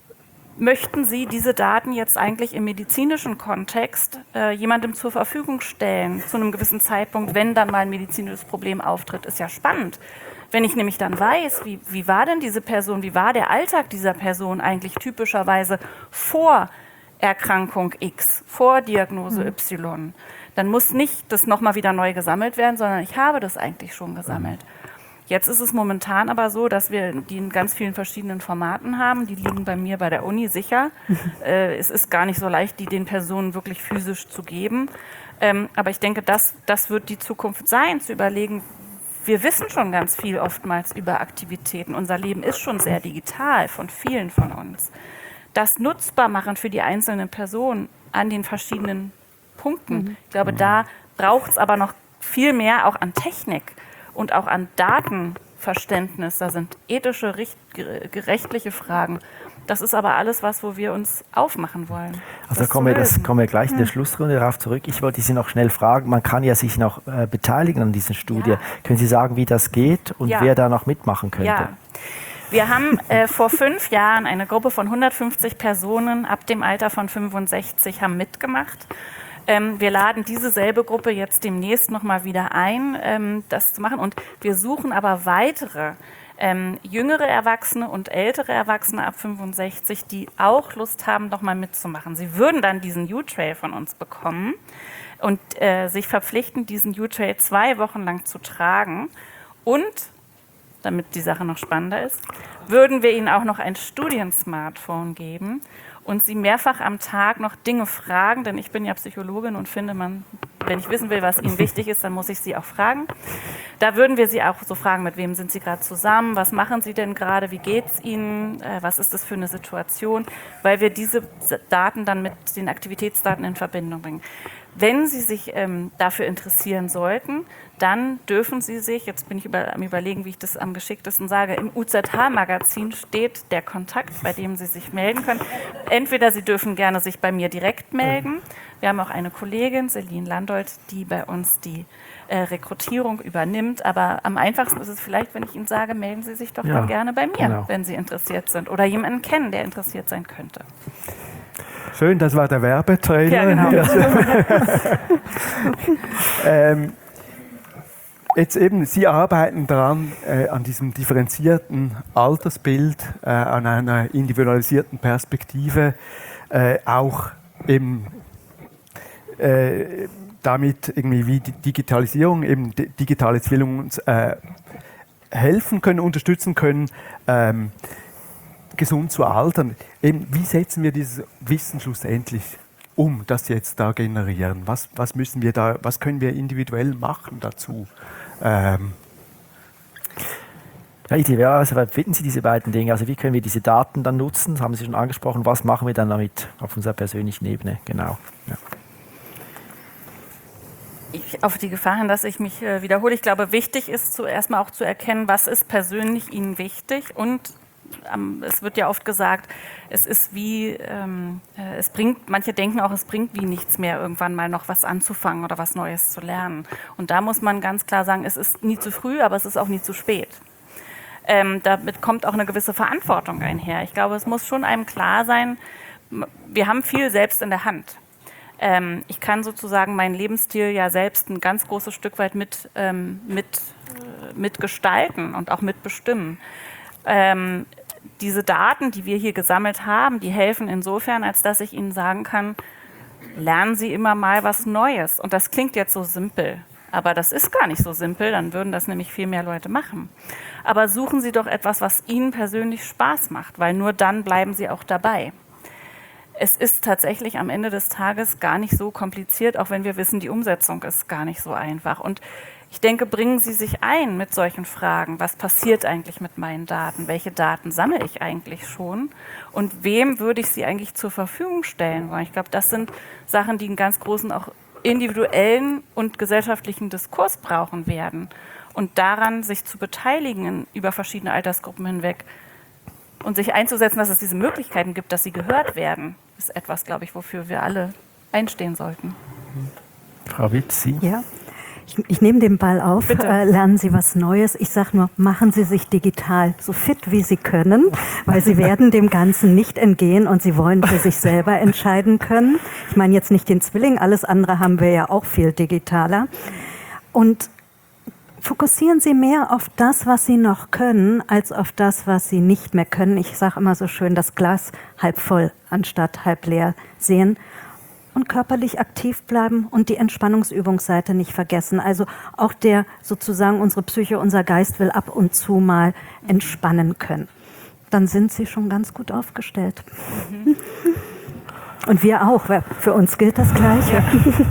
D: möchten Sie diese Daten jetzt eigentlich im medizinischen Kontext äh, jemandem zur Verfügung stellen, zu einem gewissen Zeitpunkt, wenn dann mal ein medizinisches Problem auftritt? Ist ja spannend. Wenn ich nämlich dann weiß, wie, wie war denn diese Person, wie war der Alltag dieser Person eigentlich typischerweise vor Erkrankung X, vor Diagnose mhm. Y, dann muss nicht das nochmal wieder neu gesammelt werden, sondern ich habe das eigentlich schon gesammelt. Mhm. Jetzt ist es momentan aber so, dass wir die in ganz vielen verschiedenen Formaten haben. Die liegen bei mir bei der Uni sicher. äh, es ist gar nicht so leicht, die den Personen wirklich physisch zu geben. Ähm, aber ich denke, das, das wird die Zukunft sein, zu überlegen, wir wissen schon ganz viel oftmals über Aktivitäten. Unser Leben ist schon sehr digital von vielen von uns. Das nutzbar machen für die einzelne Person an den verschiedenen Punkten. Mhm. Ich glaube, da braucht es aber noch viel mehr auch an Technik und auch an Datenverständnis. Da sind ethische, rechtliche Fragen. Das ist aber alles was, wo wir uns aufmachen wollen.
B: Also da kommen wir, das kommen wir gleich in der Schlussrunde darauf zurück. Ich wollte Sie noch schnell fragen, man kann ja sich noch äh, beteiligen an dieser Studie. Ja. Können Sie sagen, wie das geht und ja. wer da noch mitmachen könnte?
D: Ja. Wir haben äh, vor fünf Jahren eine Gruppe von hundertfünfzig Personen ab dem Alter von fünfundsechzig haben mitgemacht. Ähm, wir laden diese selbe Gruppe jetzt demnächst nochmal wieder ein, ähm, das zu machen. Und wir suchen aber weitere ähm, jüngere Erwachsene und ältere Erwachsene ab fünfundsechzig, die auch Lust haben, nochmal mitzumachen. Sie würden dann diesen U-Trail von uns bekommen und äh, sich verpflichten, diesen U-Trail zwei Wochen lang zu tragen. Und, damit die Sache noch spannender ist, würden wir ihnen auch noch ein Studien-Smartphone geben und sie mehrfach am Tag noch Dinge fragen, denn ich bin ja Psychologin und finde, man, wenn ich wissen will, was ihnen wichtig ist, dann muss ich sie auch fragen. Da würden wir sie auch so fragen, mit wem sind sie gerade zusammen, was machen sie denn gerade, wie geht es ihnen, äh, was ist das für eine Situation, weil wir diese Daten dann mit den Aktivitätsdaten in Verbindung bringen. Wenn Sie sich ähm, dafür interessieren sollten, dann dürfen Sie sich, jetzt bin ich über, am Überlegen, wie ich das am geschicktesten sage, im U Z H-Magazin steht der Kontakt, bei dem Sie sich melden können. Entweder Sie dürfen gerne sich bei mir direkt melden. Wir haben auch eine Kollegin, Celine Landolt, die bei uns die äh, Rekrutierung übernimmt. Aber am einfachsten ist es vielleicht, wenn ich Ihnen sage, melden Sie sich doch ja, dann gerne bei mir, genau. wenn Sie interessiert sind oder jemanden kennen, der interessiert sein könnte.
C: Schön, das war der Werbetrailer.
D: Ja, genau.
C: ähm, jetzt eben, Sie arbeiten daran, äh, an diesem differenzierten Altersbild, äh, an einer individualisierten Perspektive, äh, auch eben äh, damit irgendwie wie die Digitalisierung, eben digitale Zwillungen uns äh, helfen können, unterstützen können, ähm, gesund zu altern. Eben, wie setzen wir dieses Wissen schlussendlich um, das Sie jetzt da generieren? Was, was müssen wir da, was können wir individuell machen dazu? Ähm.
B: Ja, idealerweise verbinden Sie diese beiden Dinge. Also wie können wir diese Daten dann nutzen? Das haben Sie schon angesprochen. Was machen wir dann damit auf unserer persönlichen Ebene? Genau. Ja.
D: Ich, auf die Gefahr hin, dass ich mich äh, wiederhole. Ich glaube, wichtig ist zuerst mal auch zu erkennen, was ist persönlich Ihnen wichtig und es wird ja oft gesagt, es ist wie, ähm, es bringt, manche denken auch, es bringt wie nichts mehr, irgendwann mal noch was anzufangen oder was Neues zu lernen. Und da muss man ganz klar sagen, es ist nie zu früh, aber es ist auch nie zu spät. Ähm, damit kommt auch eine gewisse Verantwortung einher. Ich glaube, es muss schon einem klar sein, wir haben viel selbst in der Hand. Ähm, ich kann sozusagen meinen Lebensstil ja selbst ein ganz großes Stück weit mit, ähm, mit, äh, mitgestalten und auch mitbestimmen. Ähm, diese Daten, die wir hier gesammelt haben, die helfen insofern, als dass ich Ihnen sagen kann, lernen Sie immer mal was Neues. Und das klingt jetzt so simpel, aber das ist gar nicht so simpel, dann würden das nämlich viel mehr Leute machen. Aber suchen Sie doch etwas, was Ihnen persönlich Spaß macht, weil nur dann bleiben Sie auch dabei. Es ist tatsächlich am Ende des Tages gar nicht so kompliziert, auch wenn wir wissen, die Umsetzung ist gar nicht so einfach. Und ich denke, bringen Sie sich ein mit solchen Fragen. Was passiert eigentlich mit meinen Daten? Welche Daten sammle ich eigentlich schon? Und wem würde ich sie eigentlich zur Verfügung stellen wollen? Ich glaube, das sind Sachen, die einen ganz großen auch individuellen und gesellschaftlichen Diskurs brauchen werden. Und daran sich zu beteiligen über verschiedene Altersgruppen hinweg und sich einzusetzen, dass es diese Möglichkeiten gibt, dass sie gehört werden, ist etwas, glaube ich, wofür wir alle einstehen sollten.
B: Frau Witz, Sie?
E: Ja. Ich, ich nehme den Ball auf, äh, lernen Sie was Neues. Ich sage nur, machen Sie sich digital so fit, wie Sie können, weil Sie werden dem Ganzen nicht entgehen und Sie wollen für sich selber entscheiden können. Ich meine jetzt nicht den Zwilling, alles andere haben wir ja auch viel digitaler. Und fokussieren Sie mehr auf das, was Sie noch können, als auf das, was Sie nicht mehr können. Ich sage immer so schön, das Glas halb voll anstatt halb leer sehen. Und körperlich aktiv bleiben und die Entspannungsübungsseite nicht vergessen. Also auch der sozusagen unsere Psyche, unser Geist will ab und zu mal entspannen können. Dann sind Sie schon ganz gut aufgestellt. Mhm. Und wir auch. Für uns gilt das Gleiche.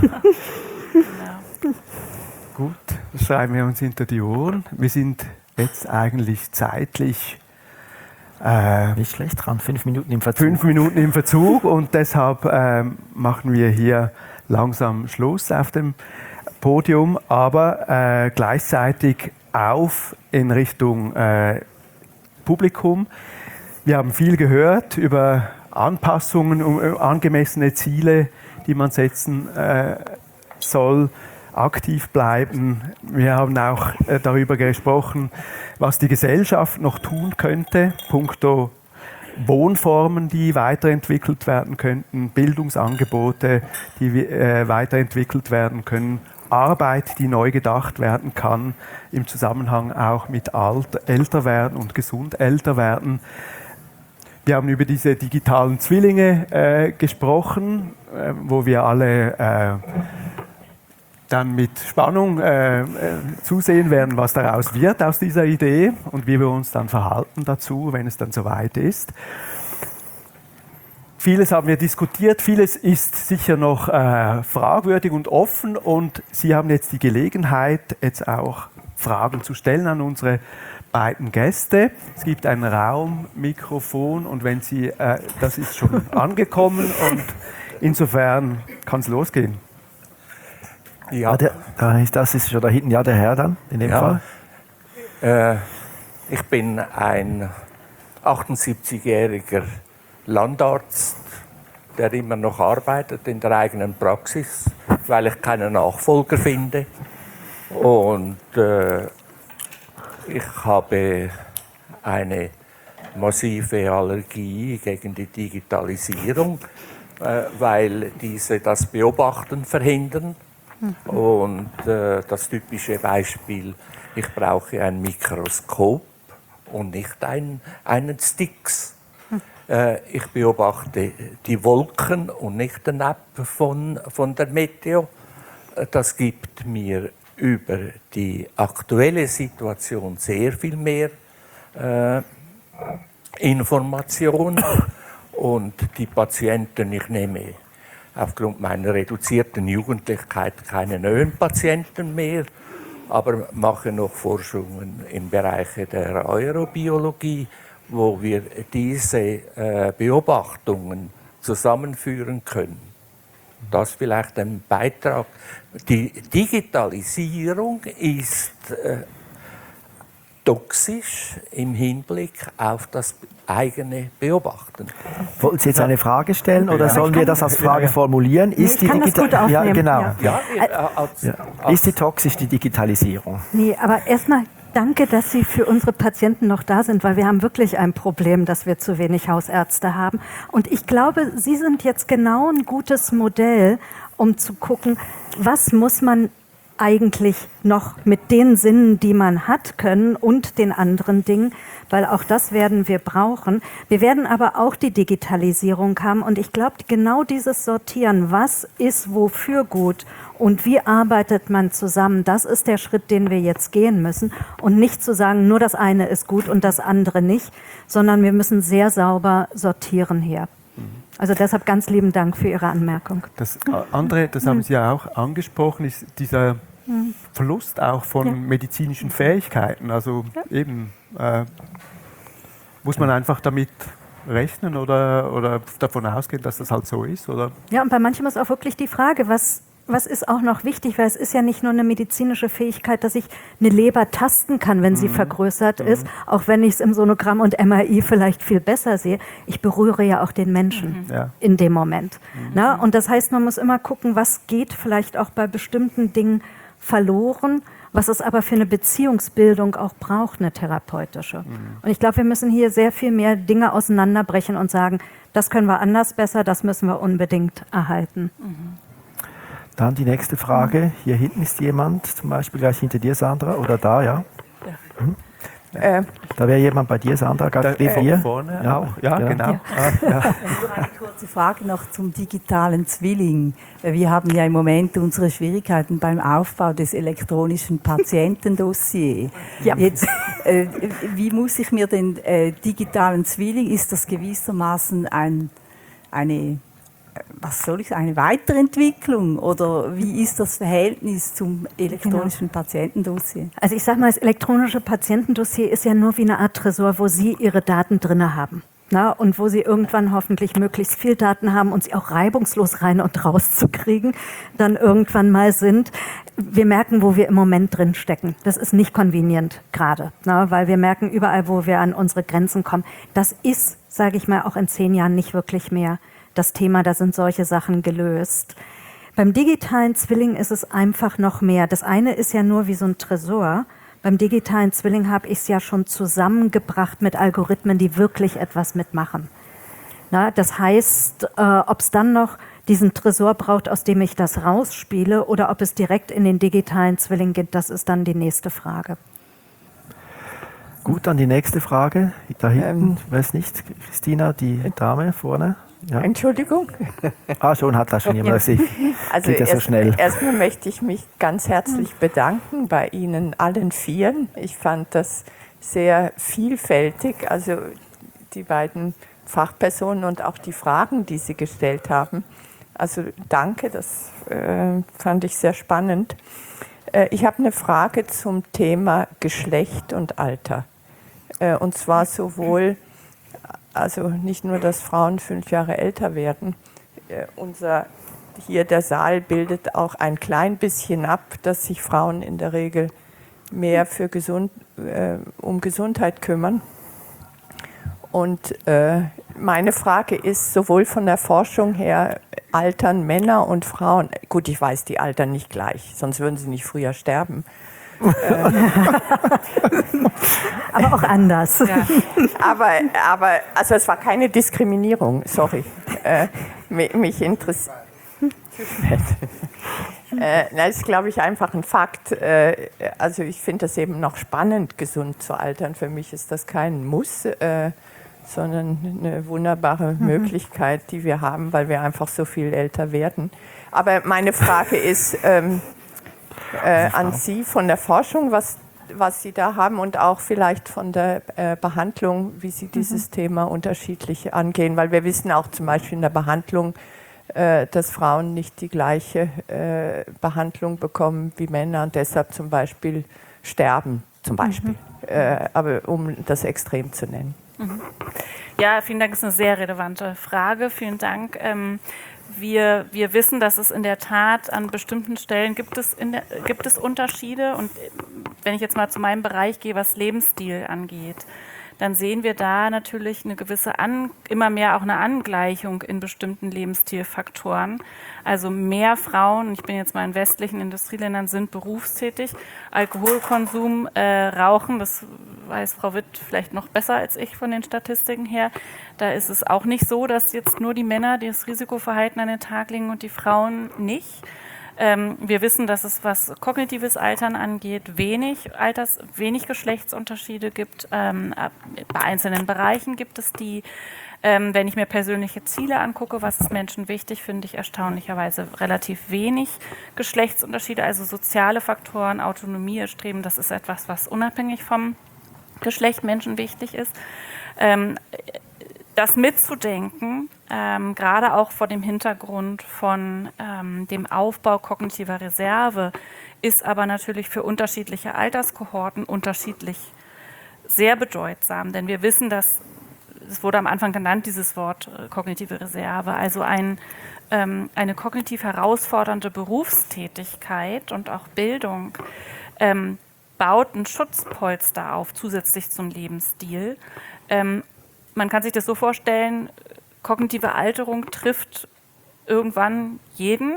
D: Ja.
C: Gut, das schreiben wir uns hinter die Ohren. Wir sind jetzt eigentlich zeitlich Äh,
B: Nicht schlecht dran, fünf Minuten im Verzug.
C: Fünf Minuten im Verzug und deshalb ähm, machen wir hier langsam Schluss auf dem Podium, aber äh, gleichzeitig auf in Richtung äh, Publikum. Wir haben viel gehört über Anpassungen, um, uh, angemessene Ziele, die man setzen äh, soll. Aktiv bleiben. Wir haben auch äh, darüber gesprochen, was die Gesellschaft noch tun könnte, punkto Wohnformen, die weiterentwickelt werden könnten, Bildungsangebote, die äh, weiterentwickelt werden können, Arbeit, die neu gedacht werden kann, im Zusammenhang auch mit alt, älter werden und gesund älter werden. Wir haben über diese digitalen Zwillinge äh, gesprochen, äh, wo wir alle äh, dann mit Spannung äh, äh, zusehen werden, was daraus wird aus dieser Idee und wie wir uns dann verhalten dazu, wenn es dann soweit ist. Vieles haben wir diskutiert, vieles ist sicher noch äh, fragwürdig und offen und Sie haben jetzt die Gelegenheit, jetzt auch Fragen zu stellen an unsere beiden Gäste. Es gibt einen Raum, Mikrofon und wenn Sie, äh, das ist schon angekommen und insofern kann es losgehen.
B: Ja, der, das ist schon da hinten, ja, der Herr dann, in dem
F: ja,
B: Fall.
F: Äh, ich bin ein achtundsiebzigjähriger Landarzt, der immer noch arbeitet in der eigenen Praxis, weil ich keinen Nachfolger finde. Und äh, ich habe eine massive Allergie gegen die Digitalisierung, äh, weil diese das Beobachten verhindern. Und äh, das typische Beispiel, ich brauche ein Mikroskop und nicht ein, einen Sticks. Äh, ich beobachte die Wolken und nicht den App von, von der Meteo. Das gibt mir über die aktuelle Situation sehr viel mehr äh, Informationen. Und die Patienten, ich nehme aufgrund meiner reduzierten Jugendlichkeit keine neuen Patienten mehr, aber mache noch Forschungen im Bereich der Aerobiologie, wo wir diese äh, Beobachtungen zusammenführen können. Das vielleicht ein Beitrag. Die Digitalisierung ist äh, toxisch im Hinblick auf das eigene Beobachten.
B: Wollten Sie jetzt eine Frage stellen oder
E: Ja,
B: sollen wir das als Frage
E: ja, ja.
B: formulieren?
E: Nee,
B: ist
E: ich kann
B: die
E: das gut aufnehmen.
B: Ja, genau.
E: Ja.
F: Ja, als,
B: Ja.
F: als,
B: Ist die toxisch, die Digitalisierung?
E: Nee, aber erstmal danke, dass Sie für unsere Patienten noch da sind, weil wir haben wirklich ein Problem, dass wir zu wenig Hausärzte haben. Und ich glaube, Sie sind jetzt genau ein gutes Modell, um zu gucken, was muss man eigentlich noch mit den Sinnen, die man hat können und den anderen Dingen, weil auch das werden wir brauchen. Wir werden aber auch die Digitalisierung haben und ich glaube, genau dieses Sortieren, was ist wofür gut und wie arbeitet man zusammen, das ist der Schritt, den wir jetzt gehen müssen und nicht zu sagen, nur das eine ist gut und das andere nicht, sondern wir müssen sehr sauber sortieren hier. Also deshalb ganz lieben Dank für Ihre Anmerkung.
C: Das andere, das haben Sie ja auch angesprochen, ist dieser Verlust auch von ja. medizinischen Fähigkeiten. Also ja. eben, äh, muss man einfach damit rechnen oder, oder davon ausgehen, dass das halt so ist? Oder?
E: Ja, und bei manchem ist auch wirklich die Frage, was, was ist auch noch wichtig, weil es ist ja nicht nur eine medizinische Fähigkeit, dass ich eine Leber tasten kann, wenn sie mhm. vergrößert mhm. ist, auch wenn ich es im Sonogramm und M R I vielleicht viel besser sehe. Ich berühre ja auch den Menschen mhm. ja. in dem Moment. Mhm. Na? Und das heißt, man muss immer gucken, was geht vielleicht auch bei bestimmten Dingen verloren, was es aber für eine Beziehungsbildung auch braucht, eine therapeutische. Mhm. Und ich glaube, wir müssen hier sehr viel mehr Dinge auseinanderbrechen und sagen, das können wir anders besser, das müssen wir unbedingt erhalten.
B: Mhm. Dann die nächste Frage. Hier hinten ist jemand, zum Beispiel gleich hinter dir, Sandra, oder da, ja? ja. Mhm. Äh, da wäre jemand bei dir, Sandra, gerade
C: neben dir. Vorne
B: ja,
C: auch. Ja, ja, genau. Ja.
G: Ah, ja. Eine kurze Frage noch zum digitalen Zwilling. Wir haben ja im Moment unsere Schwierigkeiten beim Aufbau des elektronischen Patientendossiers. Ja. Jetzt, äh, wie muss ich mir den äh, digitalen Zwilling, ist das gewissermaßen ein, eine was soll ich sagen, eine Weiterentwicklung oder wie ist das Verhältnis zum elektronischen genau. Patientendossier?
E: Also ich sage mal, das elektronische Patientendossier ist ja nur wie eine Art Tresor, wo Sie Ihre Daten drin haben. Na, und wo Sie irgendwann hoffentlich möglichst viel Daten haben und sie auch reibungslos rein und raus zu kriegen, dann irgendwann mal sind. Wir merken, wo wir im Moment drin stecken. Das ist nicht convenient gerade, na, weil wir merken überall, wo wir an unsere Grenzen kommen. Das ist, sage ich mal, auch in zehn Jahren nicht wirklich mehr das Thema, da sind solche Sachen gelöst. Beim digitalen Zwilling ist es einfach noch mehr. Das eine ist ja nur wie so ein Tresor. Beim digitalen Zwilling habe ich es ja schon zusammengebracht mit Algorithmen, die wirklich etwas mitmachen. Na, das heißt, äh, ob es dann noch diesen Tresor braucht, aus dem ich das rausspiele, oder ob es direkt in den digitalen Zwilling geht, das ist dann die nächste Frage.
B: Gut, dann die nächste Frage. Da hinten, ähm, weiß nicht, Christina, die Dame vorne. Ja.
H: Entschuldigung.
B: Ah, schon hat das schon jemand gesehen.
H: Also
B: Geht ja so schnell.
H: Erstmal möchte ich mich ganz herzlich bedanken bei Ihnen allen Vieren. Ich fand das sehr vielfältig, also die beiden Fachpersonen und auch die Fragen, die Sie gestellt haben. Also danke, das äh, fand ich sehr spannend. Äh, ich habe eine Frage zum Thema Geschlecht und Alter. Äh, und zwar sowohl Also nicht nur, dass Frauen fünf Jahre älter werden. Äh, unser, hier der Saal bildet auch ein klein bisschen ab, dass sich Frauen in der Regel mehr für gesund, äh, um Gesundheit kümmern. Und äh, meine Frage ist, sowohl von der Forschung her, altern Männer und Frauen, gut, ich weiß, die altern nicht gleich, sonst würden sie nicht früher sterben.
E: Aber auch anders.
H: Ja. Aber, aber also es war keine Diskriminierung, sorry. Äh, mich mich interessiert. äh, das ist, glaube ich, einfach ein Fakt. Äh, also ich finde das eben noch spannend, gesund zu altern. Für mich ist das kein Muss, äh, sondern eine wunderbare mhm. Möglichkeit, die wir haben, weil wir einfach so viel älter werden. Aber meine Frage ist, ähm, Äh, an Sie von der Forschung, was, was Sie da haben und auch vielleicht von der äh, Behandlung, wie Sie dieses mhm. Thema unterschiedlich angehen, weil wir wissen auch zum Beispiel in der Behandlung, äh, dass Frauen nicht die gleiche äh, Behandlung bekommen wie Männer und deshalb zum Beispiel sterben, zum Beispiel, mhm. äh, aber um das Extrem zu nennen.
D: Mhm. Ja, vielen Dank, das ist eine sehr relevante Frage. Vielen Dank. Ähm, Wir, wir wissen, dass es in der Tat an bestimmten Stellen gibt es, in der, gibt es Unterschiede. Und wenn ich jetzt mal zu meinem Bereich gehe, was Lebensstil angeht, dann sehen wir da natürlich eine gewisse, An, immer mehr auch eine Angleichung in bestimmten Lebensstilfaktoren. Also mehr Frauen, ich bin jetzt mal in westlichen Industrieländern, sind berufstätig. Alkoholkonsum, äh, Rauchen, das weiß Frau Witt vielleicht noch besser als ich von den Statistiken her. Da ist es auch nicht so, dass jetzt nur die Männer das Risikoverhalten an den Tag legen und die Frauen nicht. Ähm, wir wissen, dass es, was kognitives Altern angeht, wenig Alters, wenig Geschlechtsunterschiede gibt. Ähm, bei einzelnen Bereichen gibt es die. Ähm, wenn ich mir persönliche Ziele angucke, was ist Menschen wichtig, finde ich erstaunlicherweise relativ wenig Geschlechtsunterschiede. Also soziale Faktoren, Autonomie erstreben, das ist etwas, was unabhängig vom Geschlecht Menschen wichtig ist. Ähm, das mitzudenken, ähm, gerade auch vor dem Hintergrund von ähm, dem Aufbau kognitiver Reserve, ist aber natürlich für unterschiedliche Alterskohorten unterschiedlich sehr bedeutsam. Denn wir wissen, dass, es wurde am Anfang genannt, dieses Wort äh, kognitive Reserve, also ein, ähm, eine kognitiv herausfordernde Berufstätigkeit und auch Bildung ähm, baut ein Schutzpolster auf, zusätzlich zum Lebensstil. Ähm, man kann sich das so vorstellen, kognitive Alterung trifft irgendwann jeden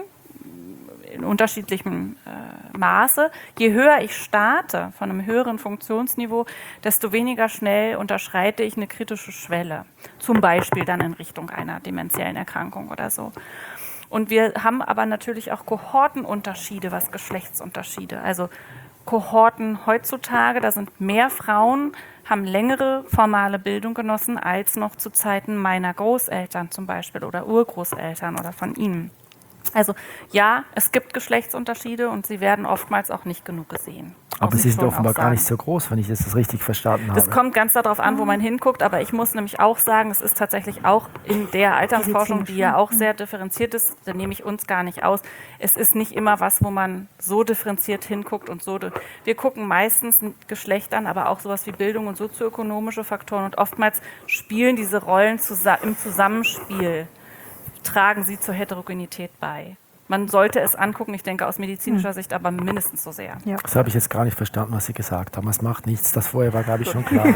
D: in unterschiedlichem äh, Maße. Je höher ich starte, von einem höheren Funktionsniveau, desto weniger schnell unterschreite ich eine kritische Schwelle. Zum Beispiel dann in Richtung einer dementiellen Erkrankung oder so. Und wir haben aber natürlich auch Kohortenunterschiede, was Geschlechtsunterschiede. Also Kohorten heutzutage, da sind mehr Frauen, haben längere formale Bildung genossen als noch zu Zeiten meiner Großeltern zum Beispiel oder Urgroßeltern oder von ihnen. Also ja, es gibt Geschlechtsunterschiede und sie werden oftmals auch nicht genug gesehen.
B: Aber sie sind offenbar gar nicht so groß, wenn ich das richtig verstanden habe.
D: Das kommt ganz darauf an, wo man hinguckt, aber ich muss nämlich auch sagen, es ist tatsächlich auch in der Altersforschung, die ja auch sehr differenziert ist, da nehme ich uns gar nicht aus, es ist nicht immer was, wo man so differenziert hinguckt und so. Wir gucken meistens Geschlecht an, aber auch sowas wie Bildung und sozioökonomische Faktoren und oftmals spielen diese Rollen im Zusammenspiel, tragen sie zur Heterogenität bei. Man sollte es angucken, ich denke aus medizinischer Sicht, aber mindestens so sehr.
B: Ja. Das habe ich jetzt gar nicht verstanden, was Sie gesagt haben. Es macht nichts. Das vorher war, glaube ich, schon klar.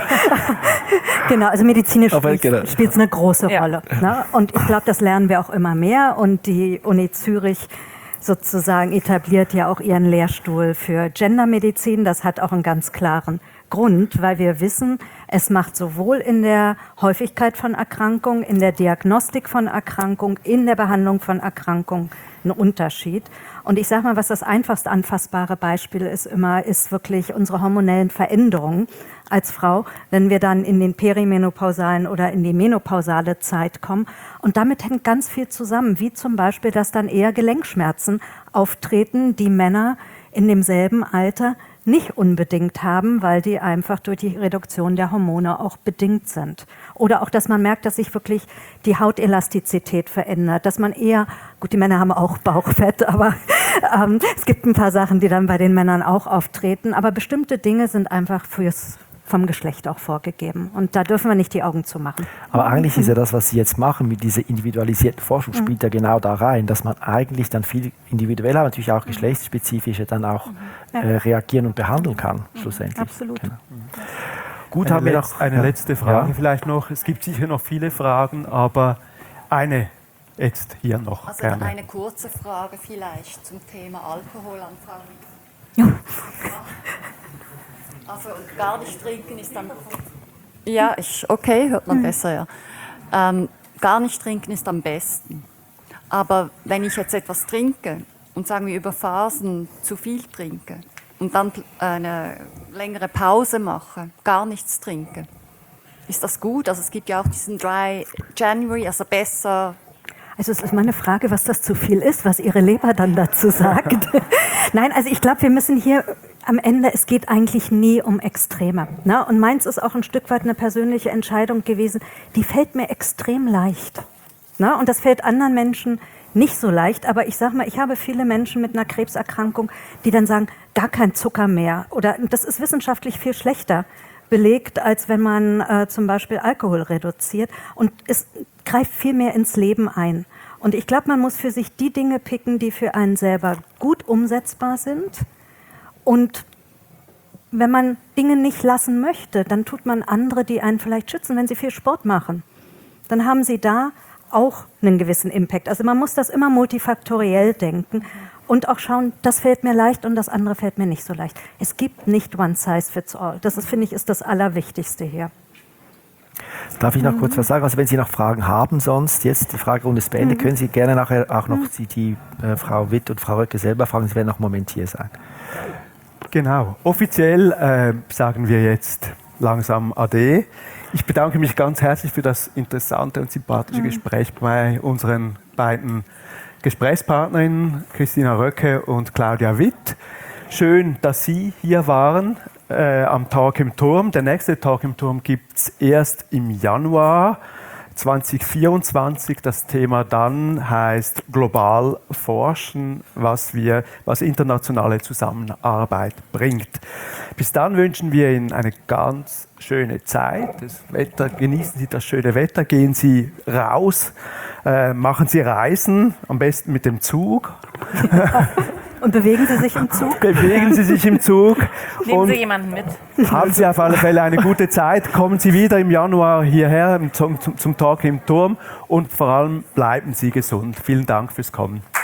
E: Genau, also medizinisch
B: Aber
E: spielt es genau. eine große
D: ja.
E: Rolle. Ne? Und ich glaube, das lernen wir auch immer mehr. Und die Uni Zürich sozusagen etabliert ja auch ihren Lehrstuhl für Gendermedizin. Das hat auch einen ganz klaren Grund, weil wir wissen, es macht sowohl in der Häufigkeit von Erkrankungen, in der Diagnostik von Erkrankungen, in der Behandlung von Erkrankungen einen Unterschied. Und ich sage mal, was das einfachst anfassbare Beispiel ist immer, ist wirklich unsere hormonellen Veränderungen als Frau, wenn wir dann in den perimenopausalen oder in die menopausale Zeit kommen. Und damit hängt ganz viel zusammen, wie zum Beispiel, dass dann eher Gelenkschmerzen auftreten, die Männer in demselben Alter nicht unbedingt haben, weil die einfach durch die Reduktion der Hormone auch bedingt sind. Oder auch, dass man merkt, dass sich wirklich die Hautelastizität verändert, dass man eher, gut, die Männer haben auch Bauchfett, aber ähm, es gibt ein paar Sachen, die dann bei den Männern auch auftreten, aber bestimmte Dinge sind einfach fürs vom Geschlecht auch vorgegeben. Und da dürfen wir nicht die Augen zumachen. Aber
B: eigentlich ist ja das, was Sie jetzt machen mit dieser individualisierten Forschung, spielt ja genau da rein, dass man eigentlich dann viel individueller, natürlich auch geschlechtsspezifischer dann auch äh, reagieren und behandeln kann, schlussendlich.
E: Absolut.
B: Genau. Gut,
C: eine
B: haben wir
C: Letz-,
B: noch
C: eine
B: ja.
C: letzte Frage
B: ja.
C: vielleicht noch. Es gibt sicher noch viele Fragen, aber eine jetzt hier noch.
I: Also
C: gerne.
I: Eine kurze Frage vielleicht zum Thema Alkohol an Frau
E: Ja.
I: Also gar nicht trinken ist dann... Ja, ich, okay, hört man besser, ja. Ähm, gar nicht trinken ist am besten. Aber wenn ich jetzt etwas trinke und sagen wir über Phasen zu viel trinke und dann eine längere Pause mache, gar nichts trinke, ist das gut? Also es gibt ja auch diesen Dry January, also besser...
E: Also es ist meine Frage, was das zu viel ist, was Ihre Leber dann dazu sagt. Nein, also ich glaube, wir müssen hier am Ende, es geht eigentlich nie um Extreme. Ne? Und meins ist auch ein Stück weit eine persönliche Entscheidung gewesen, die fällt mir extrem leicht. Ne? Und das fällt anderen Menschen nicht so leicht. Aber ich sage mal, ich habe viele Menschen mit einer Krebserkrankung, die dann sagen, gar kein Zucker mehr. Oder das ist wissenschaftlich viel schlechter belegt, als wenn man äh, zum Beispiel Alkohol reduziert. Und es greift viel mehr ins Leben ein. Und ich glaube, man muss für sich die Dinge picken, die für einen selber gut umsetzbar sind und wenn man Dinge nicht lassen möchte, dann tut man andere, die einen vielleicht schützen, wenn sie viel Sport machen. Dann haben sie da auch einen gewissen Impact. Also man muss das immer multifaktoriell denken und auch schauen, das fällt mir leicht und das andere fällt mir nicht so leicht. Es gibt nicht one size fits all. Das ist, finde ich, ist das Allerwichtigste hier.
B: Darf ich noch mhm. kurz was sagen? Also wenn Sie noch Fragen haben, sonst jetzt die Fragerunde ist beendet, mhm. können Sie gerne nachher auch noch mhm. die, die äh, Frau Witt und Frau Röcke selber fragen. Sie werden noch einen Moment hier sein.
C: Genau. Offiziell äh, sagen wir jetzt langsam Ade. Ich bedanke mich ganz herzlich für das interessante und sympathische mhm. Gespräch bei unseren beiden Gesprächspartnerinnen, Christina Röcke und Claudia Witt. Schön, dass Sie hier waren äh, am Talk im Turm. Der nächste Talk im Turm gibt es erst im Januar zwanzig vierundzwanzig. Das Thema dann heißt Global forschen, was, wir, was internationale Zusammenarbeit bringt. Bis dann wünschen wir Ihnen eine ganz schöne Zeit. Das Wetter, genießen Sie das schöne Wetter, gehen Sie raus, äh, machen Sie Reisen, am besten mit dem Zug.
E: Und bewegen Sie sich im Zug?
C: Bewegen Sie sich im Zug.
D: Nehmen
C: und
D: Sie jemanden mit.
C: Haben Sie auf alle Fälle eine gute Zeit. Kommen Sie wieder im Januar hierher zum, zum, zum Talk im Turm und vor allem bleiben Sie gesund. Vielen Dank fürs Kommen.